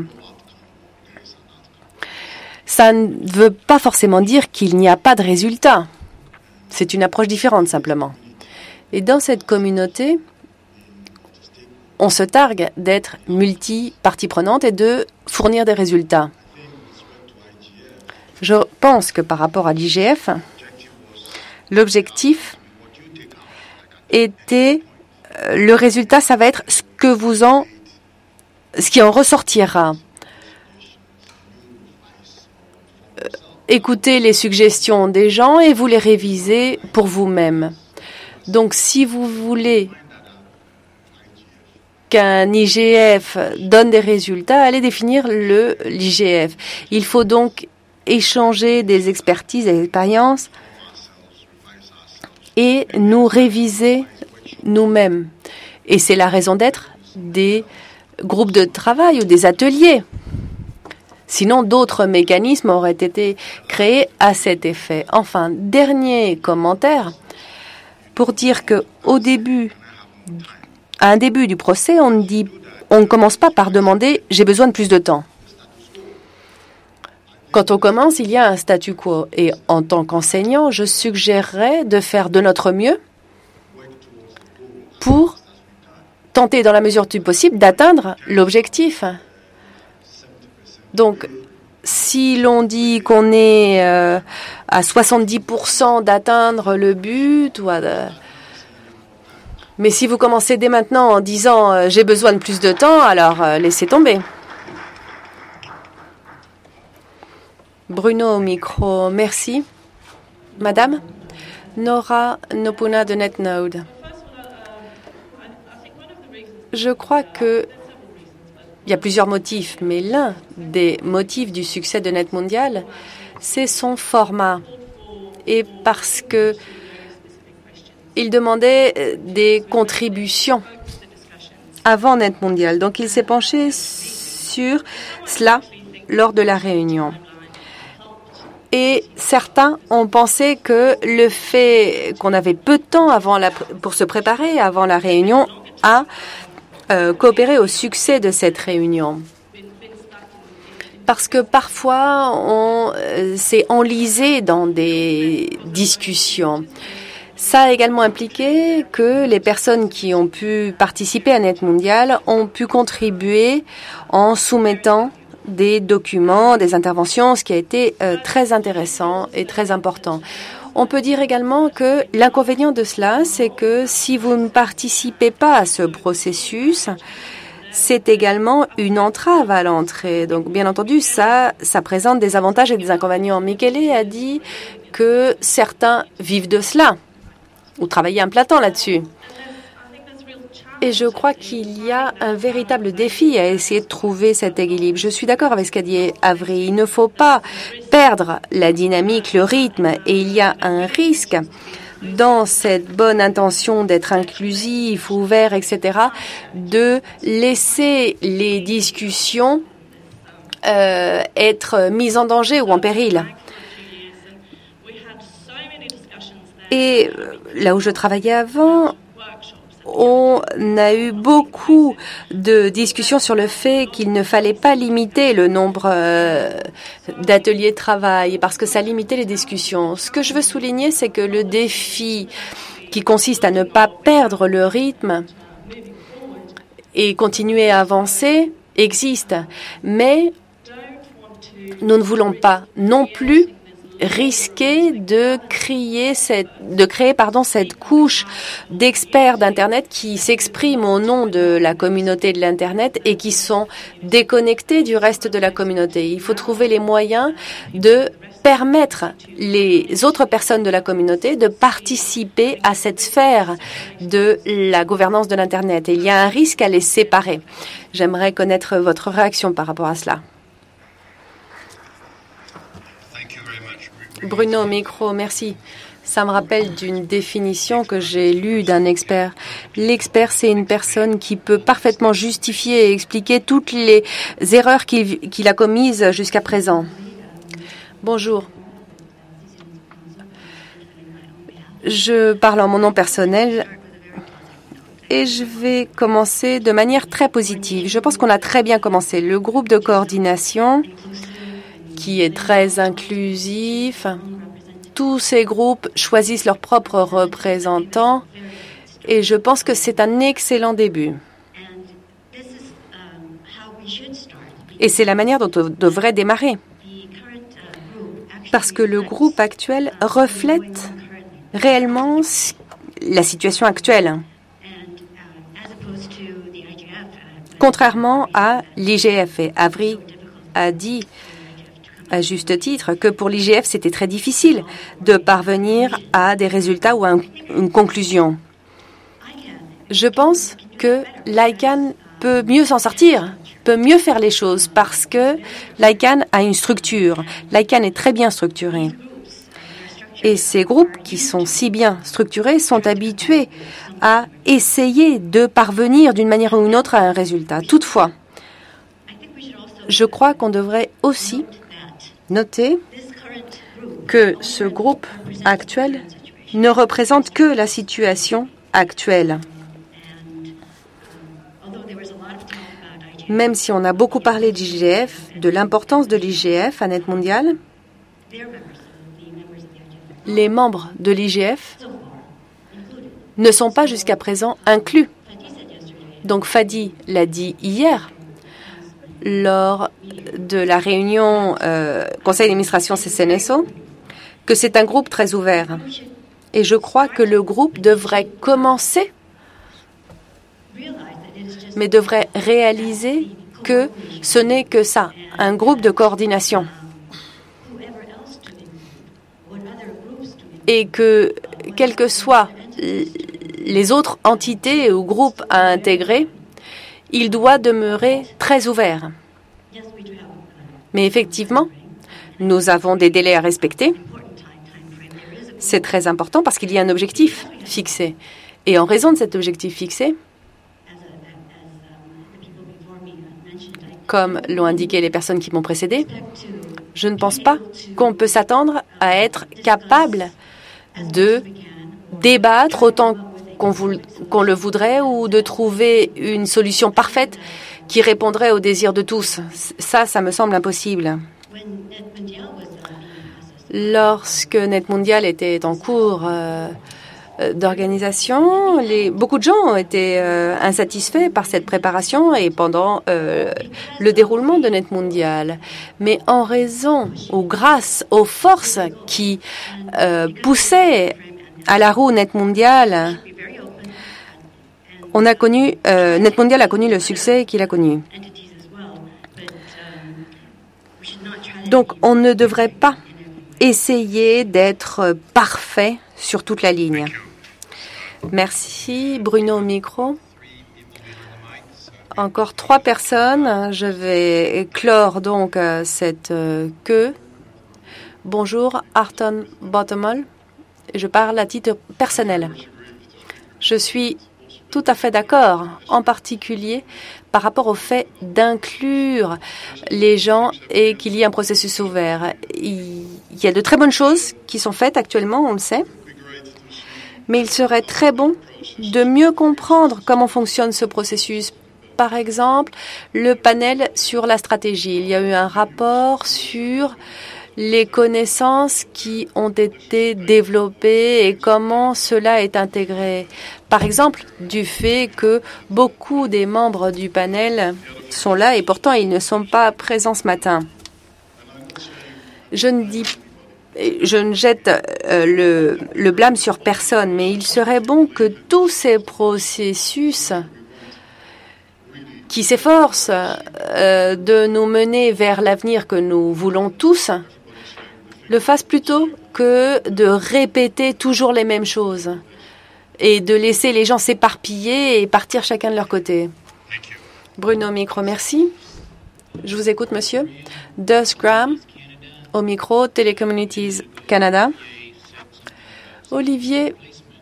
ça ne veut pas forcément dire qu'il n'y a pas de résultat. C'est une approche différente simplement. Et dans cette communauté, on se targue d'être multi-partie prenante et de fournir des résultats. Je pense que par rapport à l'I G F, l'objectif était, le résultat, ça va être ce que vous en, ce qui en ressortira. Écoutez les suggestions des gens et vous les révisez pour vous-même. Donc, si vous voulez qu'un I G F donne des résultats, allez définir le l'I G F. Il faut donc échanger des expertises et expériences et nous réviser nous-mêmes. Et c'est la raison d'être des groupes de travail ou des ateliers. Sinon, d'autres mécanismes auraient été créés à cet effet. Enfin, dernier commentaire pour dire que au début, à un début du procès, on ne dit, on ne commence pas par demander « j'ai besoin de plus de temps ». Quand on commence, il y a un statu quo. Et en tant qu'enseignant, je suggérerais de faire de notre mieux pour tenter, dans la mesure du possible, d'atteindre l'objectif. Donc, si l'on dit qu'on est euh, à soixante-dix pour cent d'atteindre le but, ou à, euh, mais si vous commencez dès maintenant en disant euh, « j'ai besoin de plus de temps », alors euh, laissez tomber. Bruno au micro, merci. Madame Nora Nopuna de NetNode. Je crois que il y a plusieurs motifs, mais l'un des motifs du succès de Net Mondial, c'est son format. Et parce que il demandait des contributions avant Net Mondial. Donc, il s'est penché sur cela lors de la réunion. Et certains ont pensé que le fait qu'on avait peu de temps avant la, pour se préparer avant la réunion a euh, coopéré au succès de cette réunion. Parce que parfois, on euh, s'est enlisé dans des discussions. Ça a également impliqué que les personnes qui ont pu participer à Net Mondial ont pu contribuer en soumettant des documents, des interventions, ce qui a été euh, très intéressant et très important. On peut dire également que l'inconvénient de cela, c'est que si vous ne participez pas à ce processus, c'est également une entrave à l'entrée. Donc, bien entendu, ça, ça présente des avantages et des inconvénients. Michele a dit que certains vivent de cela ou travaillent un plein temps là-dessus. Et je crois qu'il y a un véritable défi à essayer de trouver cet équilibre. Je suis d'accord avec ce qu'a dit Avery. Il ne faut pas perdre la dynamique, le rythme, et il y a un risque dans cette bonne intention d'être inclusif, ouvert, et cetera, de laisser les discussions euh, être mises en danger ou en péril. Et là où je travaillais avant, on a eu beaucoup de discussions sur le fait qu'il ne fallait pas limiter le nombre euh, d'ateliers de travail parce que ça limitait les discussions. Ce que je veux souligner, c'est que le défi qui consiste à ne pas perdre le rythme et continuer à avancer existe. Mais nous ne voulons pas non plus risquer de créer cette, de créer pardon, cette couche d'experts d'Internet qui s'expriment au nom de la communauté de l'Internet et qui sont déconnectés du reste de la communauté. Il faut trouver les moyens de permettre les autres personnes de la communauté de participer à cette sphère de la gouvernance de l'Internet. Et il y a un risque à les séparer. J'aimerais connaître votre réaction par rapport à cela. Bruno, micro, merci. Ça me rappelle d'une définition que j'ai lue d'un expert. L'expert, c'est une personne qui peut parfaitement justifier et expliquer toutes les erreurs qu'il qu'il a commises jusqu'à présent. Bonjour. Je parle en mon nom personnel et je vais commencer de manière très positive. Je pense qu'on a très bien commencé. Le groupe de coordination qui est très inclusif. Tous ces groupes choisissent leurs propres représentants et je pense que c'est un excellent début. Et c'est la manière dont on devrait démarrer. Parce que le groupe actuel reflète réellement la situation actuelle. Contrairement à l'I G F. Et Avery a dit à juste titre que pour l'I G F, c'était très difficile de parvenir à des résultats ou à un, une conclusion. Je pense que l'I C A N peut mieux s'en sortir, peut mieux faire les choses parce que l'I C A N a une structure. L'I C A N est très bien structuré. Et ces groupes qui sont si bien structurés sont habitués à essayer de parvenir d'une manière ou d'une autre à un résultat. Toutefois, je crois qu'on devrait aussi noter que ce groupe actuel ne représente que la situation actuelle. Même si on a beaucoup parlé d'I G F, de l'importance de l'I G F à Net Mondial, les membres de l'I G F ne sont pas jusqu'à présent inclus. Donc Fadi l'a dit hier, lors de la réunion euh, conseil d'administration C C N S O, que c'est un groupe très ouvert. Et je crois que le groupe devrait commencer, mais devrait réaliser que ce n'est que ça, un groupe de coordination. Et que, quelles que soient les autres entités ou groupes à intégrer, il doit demeurer très ouvert. Mais effectivement, nous avons des délais à respecter. C'est très important parce qu'il y a un objectif fixé. Et en raison de cet objectif fixé, comme l'ont indiqué les personnes qui m'ont précédé, je ne pense pas qu'on peut s'attendre à être capable de débattre autant qu'on qu'on le voudrait ou de trouver une solution parfaite qui répondrait aux désirs de tous. Ça, ça me semble impossible. Lorsque Net Mondial était en cours euh, d'organisation, les, beaucoup de gens ont été euh, insatisfaits par cette préparation et pendant euh, le déroulement de Net Mondial. Mais en raison ou grâce aux forces qui euh, poussaient à la roue Net Mondial, on a connu, euh, Net Mondial a connu le succès qu'il a connu. Donc, on ne devrait pas essayer d'être parfait sur toute la ligne. Merci. Bruno au micro. Encore trois personnes. Je vais clore donc cette queue. Bonjour, Arton Bottomall. Je parle à titre personnel. Je suis tout à fait d'accord, en particulier par rapport au fait d'inclure les gens et qu'il y ait un processus ouvert. Il y a de très bonnes choses qui sont faites actuellement, on le sait. Mais il serait très bon de mieux comprendre comment fonctionne ce processus. Par exemple, le panel sur la stratégie. Il y a eu un rapport sur les connaissances qui ont été développées et comment cela est intégré. Par exemple, du fait que beaucoup des membres du panel sont là et pourtant ils ne sont pas présents ce matin. Je ne dis Je ne jette euh, le, le blâme sur personne, mais il serait bon que tous ces processus qui s'efforcent euh, de nous mener vers l'avenir que nous voulons tous le fassent plutôt que de répéter toujours les mêmes choses et de laisser les gens s'éparpiller et partir chacun de leur côté. Bruno Micro, merci. Je vous écoute, monsieur. Doug Graham, au micro, Telecommunities Canada. Olivier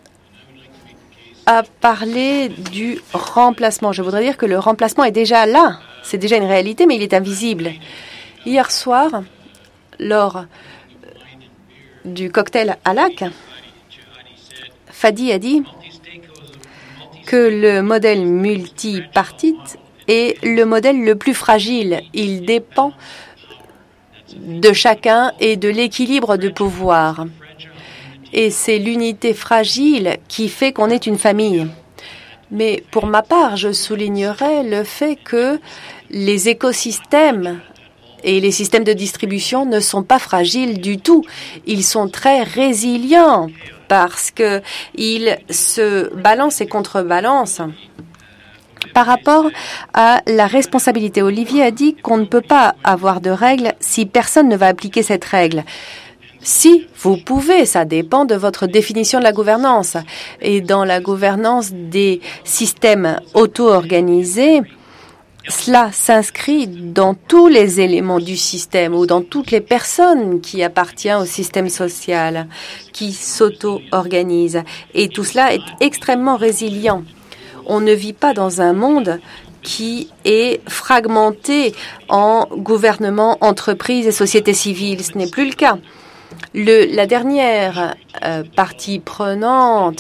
a parlé du remplacement. Je voudrais dire que le remplacement est déjà là. C'est déjà une réalité, mais il est invisible. Hier soir, lors du cocktail à Lac, Fadi a dit que le modèle multipartite est le modèle le plus fragile. Il dépend de chacun et de l'équilibre de pouvoir. Et c'est l'unité fragile qui fait qu'on est une famille. Mais pour ma part, je soulignerais le fait que les écosystèmes et les systèmes de distribution ne sont pas fragiles du tout. Ils sont très résilients parce qu'ils se balancent et contrebalancent. Par rapport à la responsabilité, Olivier a dit qu'on ne peut pas avoir de règles si personne ne va appliquer cette règle. Si, vous pouvez, ça dépend de votre définition de la gouvernance. Et dans la gouvernance des systèmes auto-organisés, cela s'inscrit dans tous les éléments du système ou dans toutes les personnes qui appartiennent au système social, qui s'auto-organisent. Et tout cela est extrêmement résilient. On ne vit pas dans un monde qui est fragmenté en gouvernement, entreprise et société civile. Ce n'est plus le cas. Le, la dernière euh, partie prenante,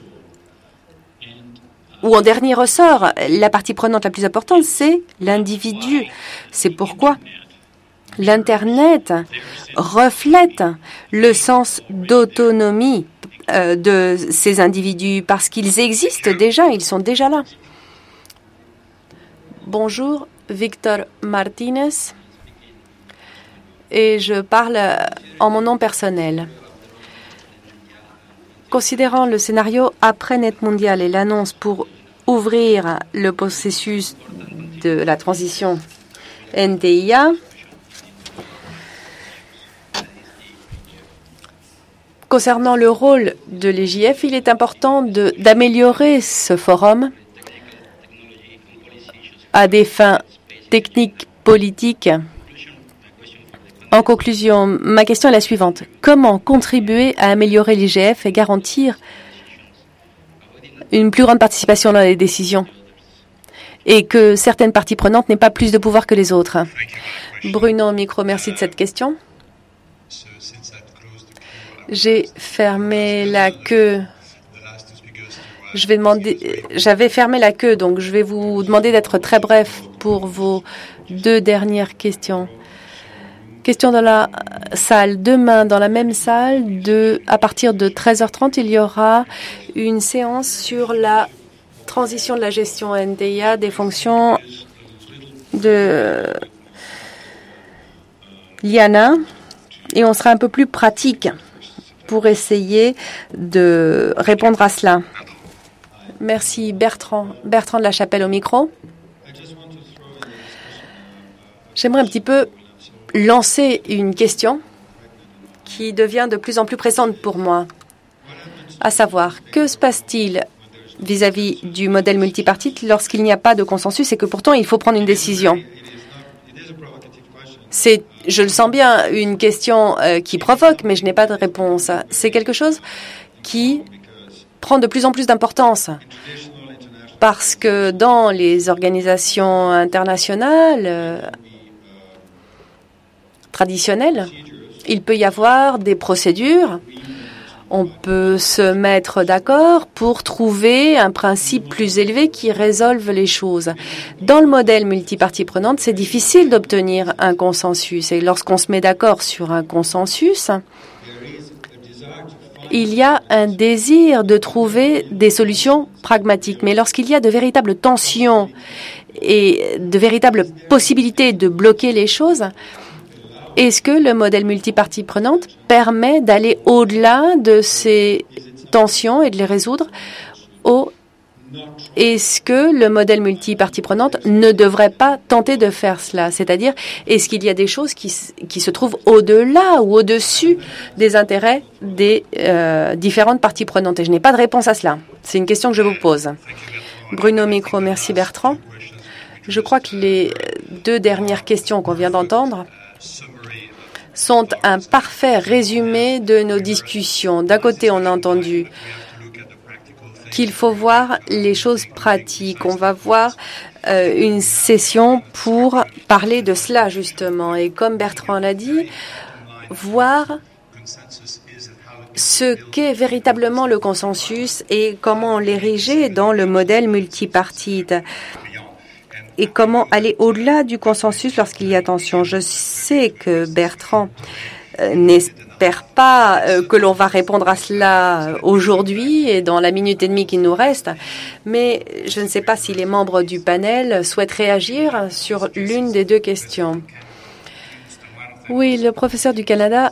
ou en dernier ressort, la partie prenante la plus importante, c'est l'individu. C'est pourquoi l'Internet reflète le sens d'autonomie euh, de ces individus, parce qu'ils existent déjà, ils sont déjà là. Bonjour, Victor Martinez. Et je parle en mon nom personnel. Considérant le scénario après Net Mondial et l'annonce pour ouvrir le processus de la transition N T I A, concernant le rôle de l'E J F, il est important de, d'améliorer ce forum à des fins techniques, politiques. En conclusion, ma question est la suivante. Comment contribuer à améliorer l'I G F et garantir une plus grande participation dans les décisions et que certaines parties prenantes n'aient pas plus de pouvoir que les autres? Bruno Micro, merci de cette question. J'ai fermé la queue. Je vais demander, j'avais fermé la queue, donc je vais vous demander d'être très bref pour vos deux dernières questions. Question dans la salle. Demain, dans la même salle, de, à partir de treize heures trente, il y aura une séance sur la transition de la gestion N T I A des fonctions de l'I A N A. Et on sera un peu plus pratique pour essayer de répondre à cela. Merci Bertrand. Bertrand de la Chapelle au micro. J'aimerais un petit peu lancer une question qui devient de plus en plus pressante pour moi, à savoir, que se passe-t-il vis-à-vis du modèle multipartite lorsqu'il n'y a pas de consensus et que pourtant il faut prendre une décision? C'est, je le sens bien, une question euh, qui provoque, mais je n'ai pas de réponse. C'est quelque chose qui prend de plus en plus d'importance parce que dans les organisations internationales euh, traditionnelles, il peut y avoir des procédures On peut se mettre d'accord pour trouver un principe plus élevé qui résolve les choses. Dans le modèle multipartie prenante, c'est difficile d'obtenir un consensus. Et lorsqu'on se met d'accord sur un consensus, il y a un désir de trouver des solutions pragmatiques. Mais lorsqu'il y a de véritables tensions et de véritables possibilités de bloquer les choses, est-ce que le modèle multipartie prenante permet d'aller au-delà de ces tensions et de les résoudre? Ou est-ce que le modèle multipartie prenante ne devrait pas tenter de faire cela? C'est-à-dire, est-ce qu'il y a des choses qui, qui se trouvent au-delà ou au-dessus des intérêts des euh, différentes parties prenantes? Et je n'ai pas de réponse à cela. C'est une question que je vous pose. Bruno Micro, merci Bertrand. Je crois que les deux dernières questions qu'on vient d'entendre sont un parfait résumé de nos discussions. D'un côté, on a entendu qu'il faut voir les choses pratiques. On va voir euh, une session pour parler de cela, justement. Et comme Bertrand l'a dit, voir ce qu'est véritablement le consensus et comment l'ériger dans le modèle multipartite. Et comment aller au-delà du consensus lorsqu'il y a tension. Je sais que Bertrand euh, n'espère pas euh, que l'on va répondre à cela aujourd'hui et dans la minute et demie qui nous reste, mais je ne sais pas si les membres du panel souhaitent réagir sur l'une des deux questions. Oui, le professeur du Canada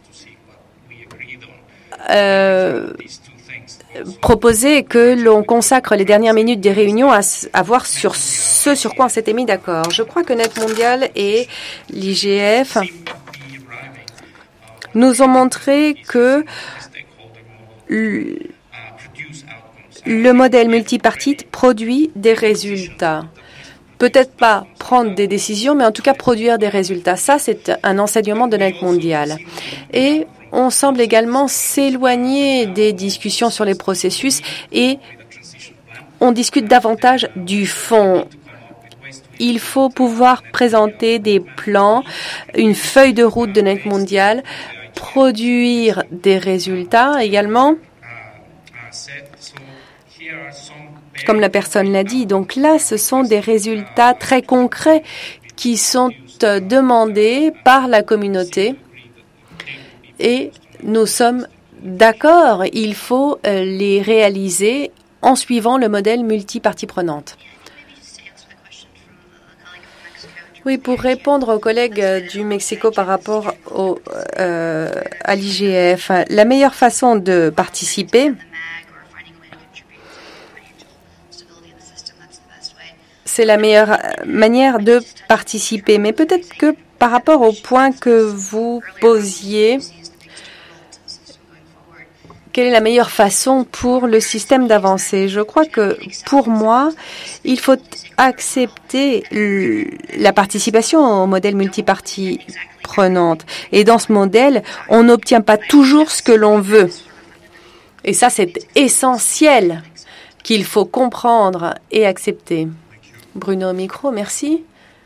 euh, proposait que l'on consacre les dernières minutes des réunions à, à voir sur ce sur quoi on s'était mis d'accord. Je crois que Net Mondial et l'I G F nous ont montré que le, le modèle multipartite produit des résultats. Peut-être pas prendre des décisions, mais en tout cas produire des résultats. Ça, c'est un enseignement de Net Mondial. Et on semble également s'éloigner des discussions sur les processus et on discute davantage du fond. Il faut pouvoir présenter des plans, une feuille de route de Net Mondial, produire des résultats également, comme la personne l'a dit. Donc là, ce sont des résultats très concrets qui sont demandés par la communauté. Et nous sommes d'accord, il faut les réaliser en suivant le modèle multipartie prenante. Oui, pour répondre aux collègues du Mexico par rapport au, euh, à l'I G F, la meilleure façon de participer, c'est la meilleure manière de participer. Mais peut-être que par rapport au point que vous posiez, quelle est la meilleure façon pour le système d'avancer? Je crois que pour moi, il faut accepter la participation au modèle multipartie prenante. Et dans ce modèle, on n'obtient pas toujours ce que l'on veut. Et ça, c'est essentiel qu'il faut comprendre et accepter. Bruno Micro, merci.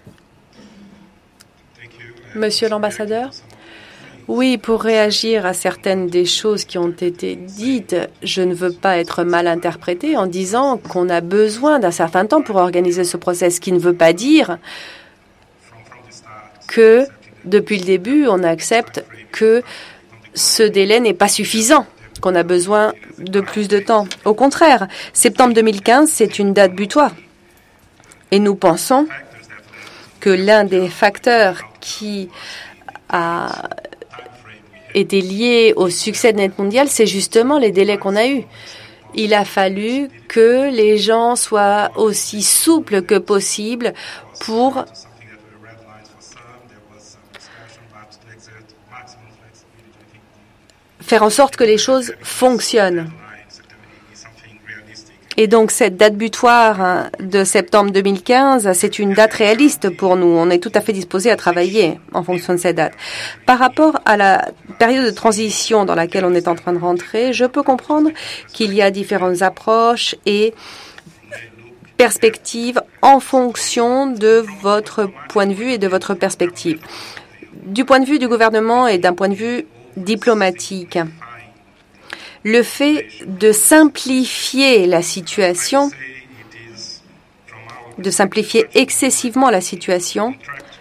Monsieur l'ambassadeur. Oui, pour réagir à certaines des choses qui ont été dites, je ne veux pas être mal interprétée en disant qu'on a besoin d'un certain temps pour organiser ce process, ce qui ne veut pas dire que depuis le début, on accepte que ce délai n'est pas suffisant, qu'on a besoin de plus de temps. Au contraire, septembre deux mille quinze, c'est une date butoir. Et nous pensons que l'un des facteurs qui a été lié au succès de Net Mondial, c'est justement les délais qu'on a eus. Il a fallu que les gens soient aussi souples que possible pour faire en sorte que les choses fonctionnent. Et donc, cette date butoir de septembre deux mille quinze, c'est une date réaliste pour nous. On est tout à fait disposé à travailler en fonction de cette date. Par rapport à la période de transition dans laquelle on est en train de rentrer, je peux comprendre qu'il y a différentes approches et perspectives en fonction de votre point de vue et de votre perspective. Du point de vue du gouvernement et d'un point de vue diplomatique, le fait de simplifier la situation, de simplifier excessivement la situation,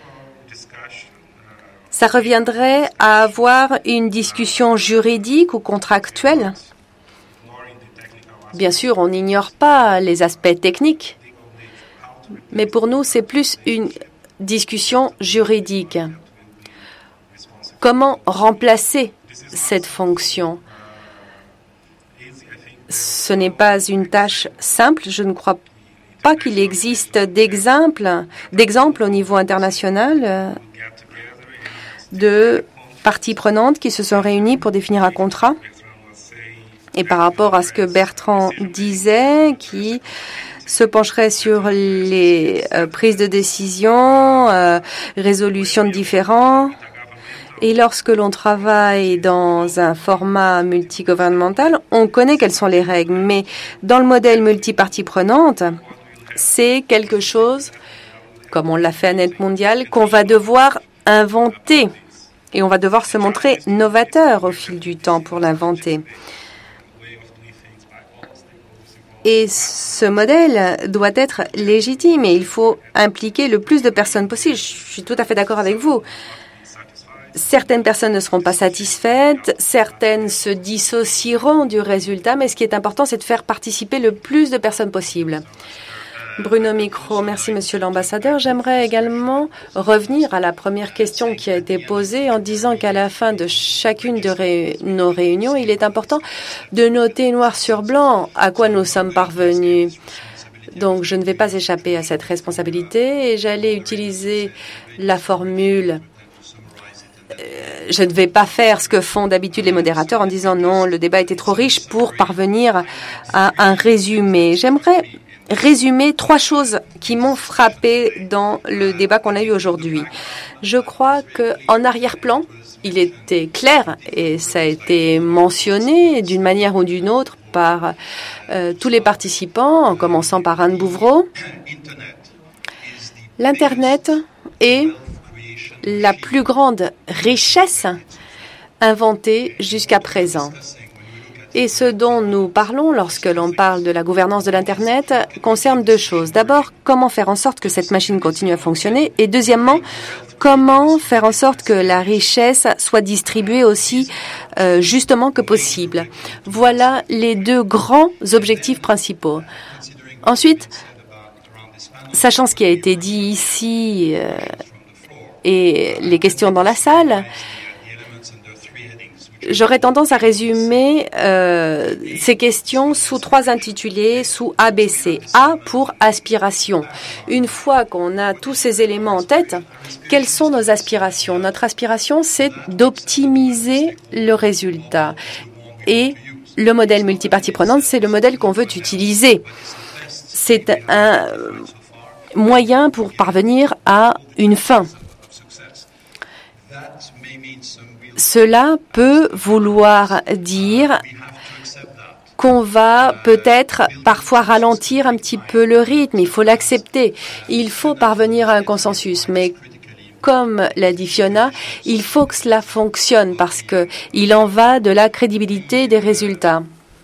ça reviendrait à avoir une discussion juridique ou contractuelle. Bien sûr, on n'ignore pas les aspects techniques, mais pour nous, c'est plus une discussion juridique. Comment remplacer cette fonction? Ce n'est pas une tâche simple. Je ne crois pas qu'il existe d'exemples d'exemples au niveau international de parties prenantes qui se sont réunies pour définir un contrat. Et par rapport à ce que Bertrand disait, qui se pencherait sur les euh, prises de décision, euh, résolution de différends. Et lorsque l'on travaille dans un format multigouvernemental, on connaît quelles sont les règles. Mais dans le modèle multipartie prenante, c'est quelque chose, comme on l'a fait à Net Mondial, qu'on va devoir inventer. Et on va devoir se montrer novateur au fil du temps pour l'inventer. Et ce modèle doit être légitime et il faut impliquer le plus de personnes possible. Je suis tout à fait d'accord avec vous. Certaines personnes ne seront pas satisfaites, certaines se dissocieront du résultat, mais ce qui est important, c'est de faire participer le plus de personnes possible. Bruno Micro, merci Monsieur l'ambassadeur. J'aimerais également revenir à la première question qui a été posée en disant qu'à la fin de chacune de ré nos réunions, il est important de noter noir sur blanc à quoi nous sommes parvenus. Donc, je ne vais pas échapper à cette responsabilité et j'allais utiliser la formule euh, je ne vais pas faire ce que font d'habitude les modérateurs en disant non, le débat était trop riche pour parvenir à un résumé. J'aimerais résumer trois choses qui m'ont frappé dans le débat qu'on a eu aujourd'hui. Je crois qu'en arrière-plan, il était clair, et ça a été mentionné d'une manière ou d'une autre par euh, tous les participants, en commençant par Anne Bouvreau, l'Internet est la plus grande richesse inventée jusqu'à présent. Et ce dont nous parlons lorsque l'on parle de la gouvernance de l'Internet concerne deux choses. D'abord, comment faire en sorte que cette machine continue à fonctionner et deuxièmement, comment faire en sorte que la richesse soit distribuée aussi euh, justement que possible. Voilà les deux grands objectifs principaux. Ensuite, sachant ce qui a été dit ici euh, et les questions dans la salle, j'aurais tendance à résumer euh, ces questions sous trois intitulés, sous A B C. A pour aspiration. Une fois qu'on a tous ces éléments en tête, quelles sont nos aspirations? Notre aspiration, c'est d'optimiser le résultat. Et le modèle multipartie prenante, c'est le modèle qu'on veut utiliser. C'est un moyen pour parvenir à une fin. Cela peut vouloir dire qu'on va peut-être parfois ralentir un petit peu le rythme. Il faut l'accepter. Il faut parvenir à un consensus. Mais comme l'a dit Fiona, il faut que cela fonctionne parce qu'il en va de la crédibilité des résultats.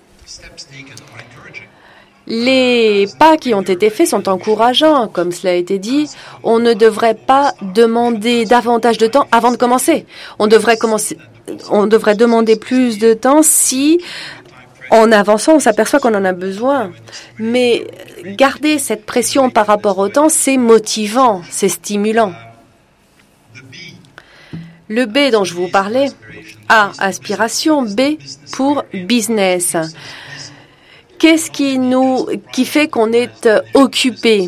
Les pas qui ont été faits sont encourageants. Comme cela a été dit, on ne devrait pas demander davantage de temps avant de commencer. On devrait commencer, on devrait demander plus de temps si, en avançant, on s'aperçoit qu'on en a besoin. Mais garder cette pression par rapport au temps, c'est motivant, c'est stimulant. Le B dont je vous parlais, A, aspiration, B pour business. Qu'est-ce qui nous, qui fait qu'on est occupé?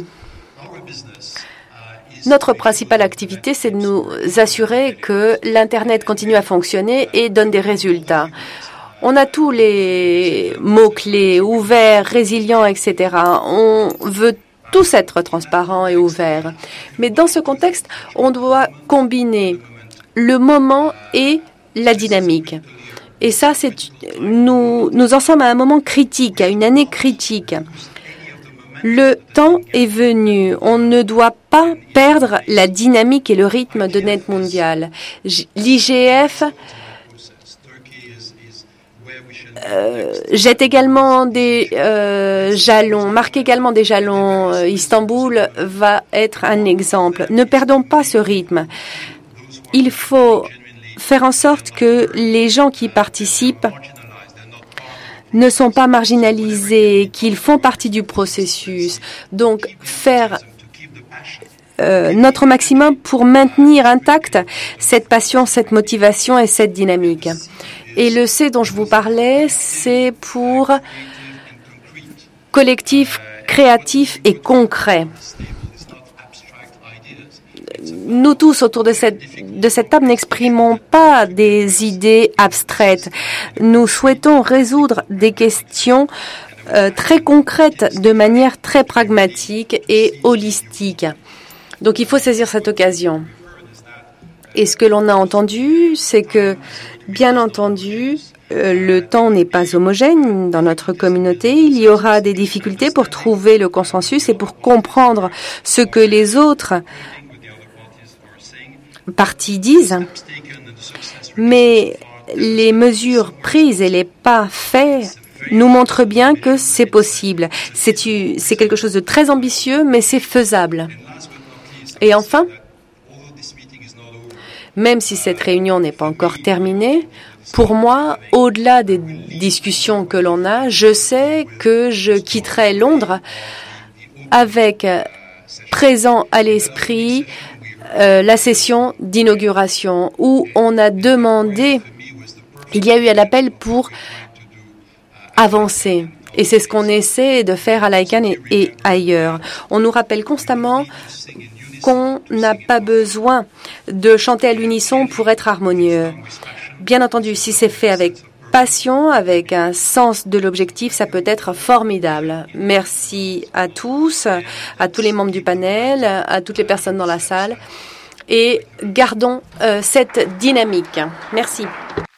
Notre principale activité, c'est de nous assurer que l'Internet continue à fonctionner et donne des résultats. On a tous les mots-clés, ouverts, résilients, et cetera. On veut tous être transparents et ouverts. Mais dans ce contexte, on doit combiner le moment et la dynamique. Et ça, c'est nous, nous en sommes à un moment critique, à une année critique. Le temps est venu. On ne doit pas perdre la dynamique et le rythme de Net Mondial. L'I G F euh, jette également des euh, jalons, marque également des jalons. Euh, Istanbul va être un exemple. Ne perdons pas ce rythme. Il faut faire en sorte que les gens qui participent ne sont pas marginalisés, qu'ils font partie du processus. Donc, faire euh, notre maximum pour maintenir intacte cette passion, cette motivation et cette dynamique. Et le C dont je vous parlais, c'est pour collectif, créatif et concret. Nous tous autour de cette, de cette table n'exprimons pas des idées abstraites. Nous souhaitons résoudre des questions euh, très concrètes de manière très pragmatique et holistique. Donc il faut saisir cette occasion. Et ce que l'on a entendu, c'est que, bien entendu, euh, le temps n'est pas homogène dans notre communauté. Il y aura des difficultés pour trouver le consensus et pour comprendre ce que les autres parties disent. Mais les mesures prises et les pas faits nous montrent bien que c'est possible. C'est, c'est quelque chose de très ambitieux, mais c'est faisable. Et enfin, même si cette réunion n'est pas encore terminée, pour moi, au-delà des discussions que l'on a, je sais que je quitterai Londres avec présent à l'esprit euh, la session d'inauguration où on a demandé, il y a eu un appel pour avancer. Et c'est ce qu'on essaie de faire à l'ICANN et, et ailleurs. On nous rappelle constamment qu'on n'a pas besoin de chanter à l'unisson pour être harmonieux. Bien entendu, si c'est fait avec passion, avec un sens de l'objectif, ça peut être formidable. Merci à tous, à tous les membres du panel, à toutes les personnes dans la salle et gardons euh, cette dynamique. Merci.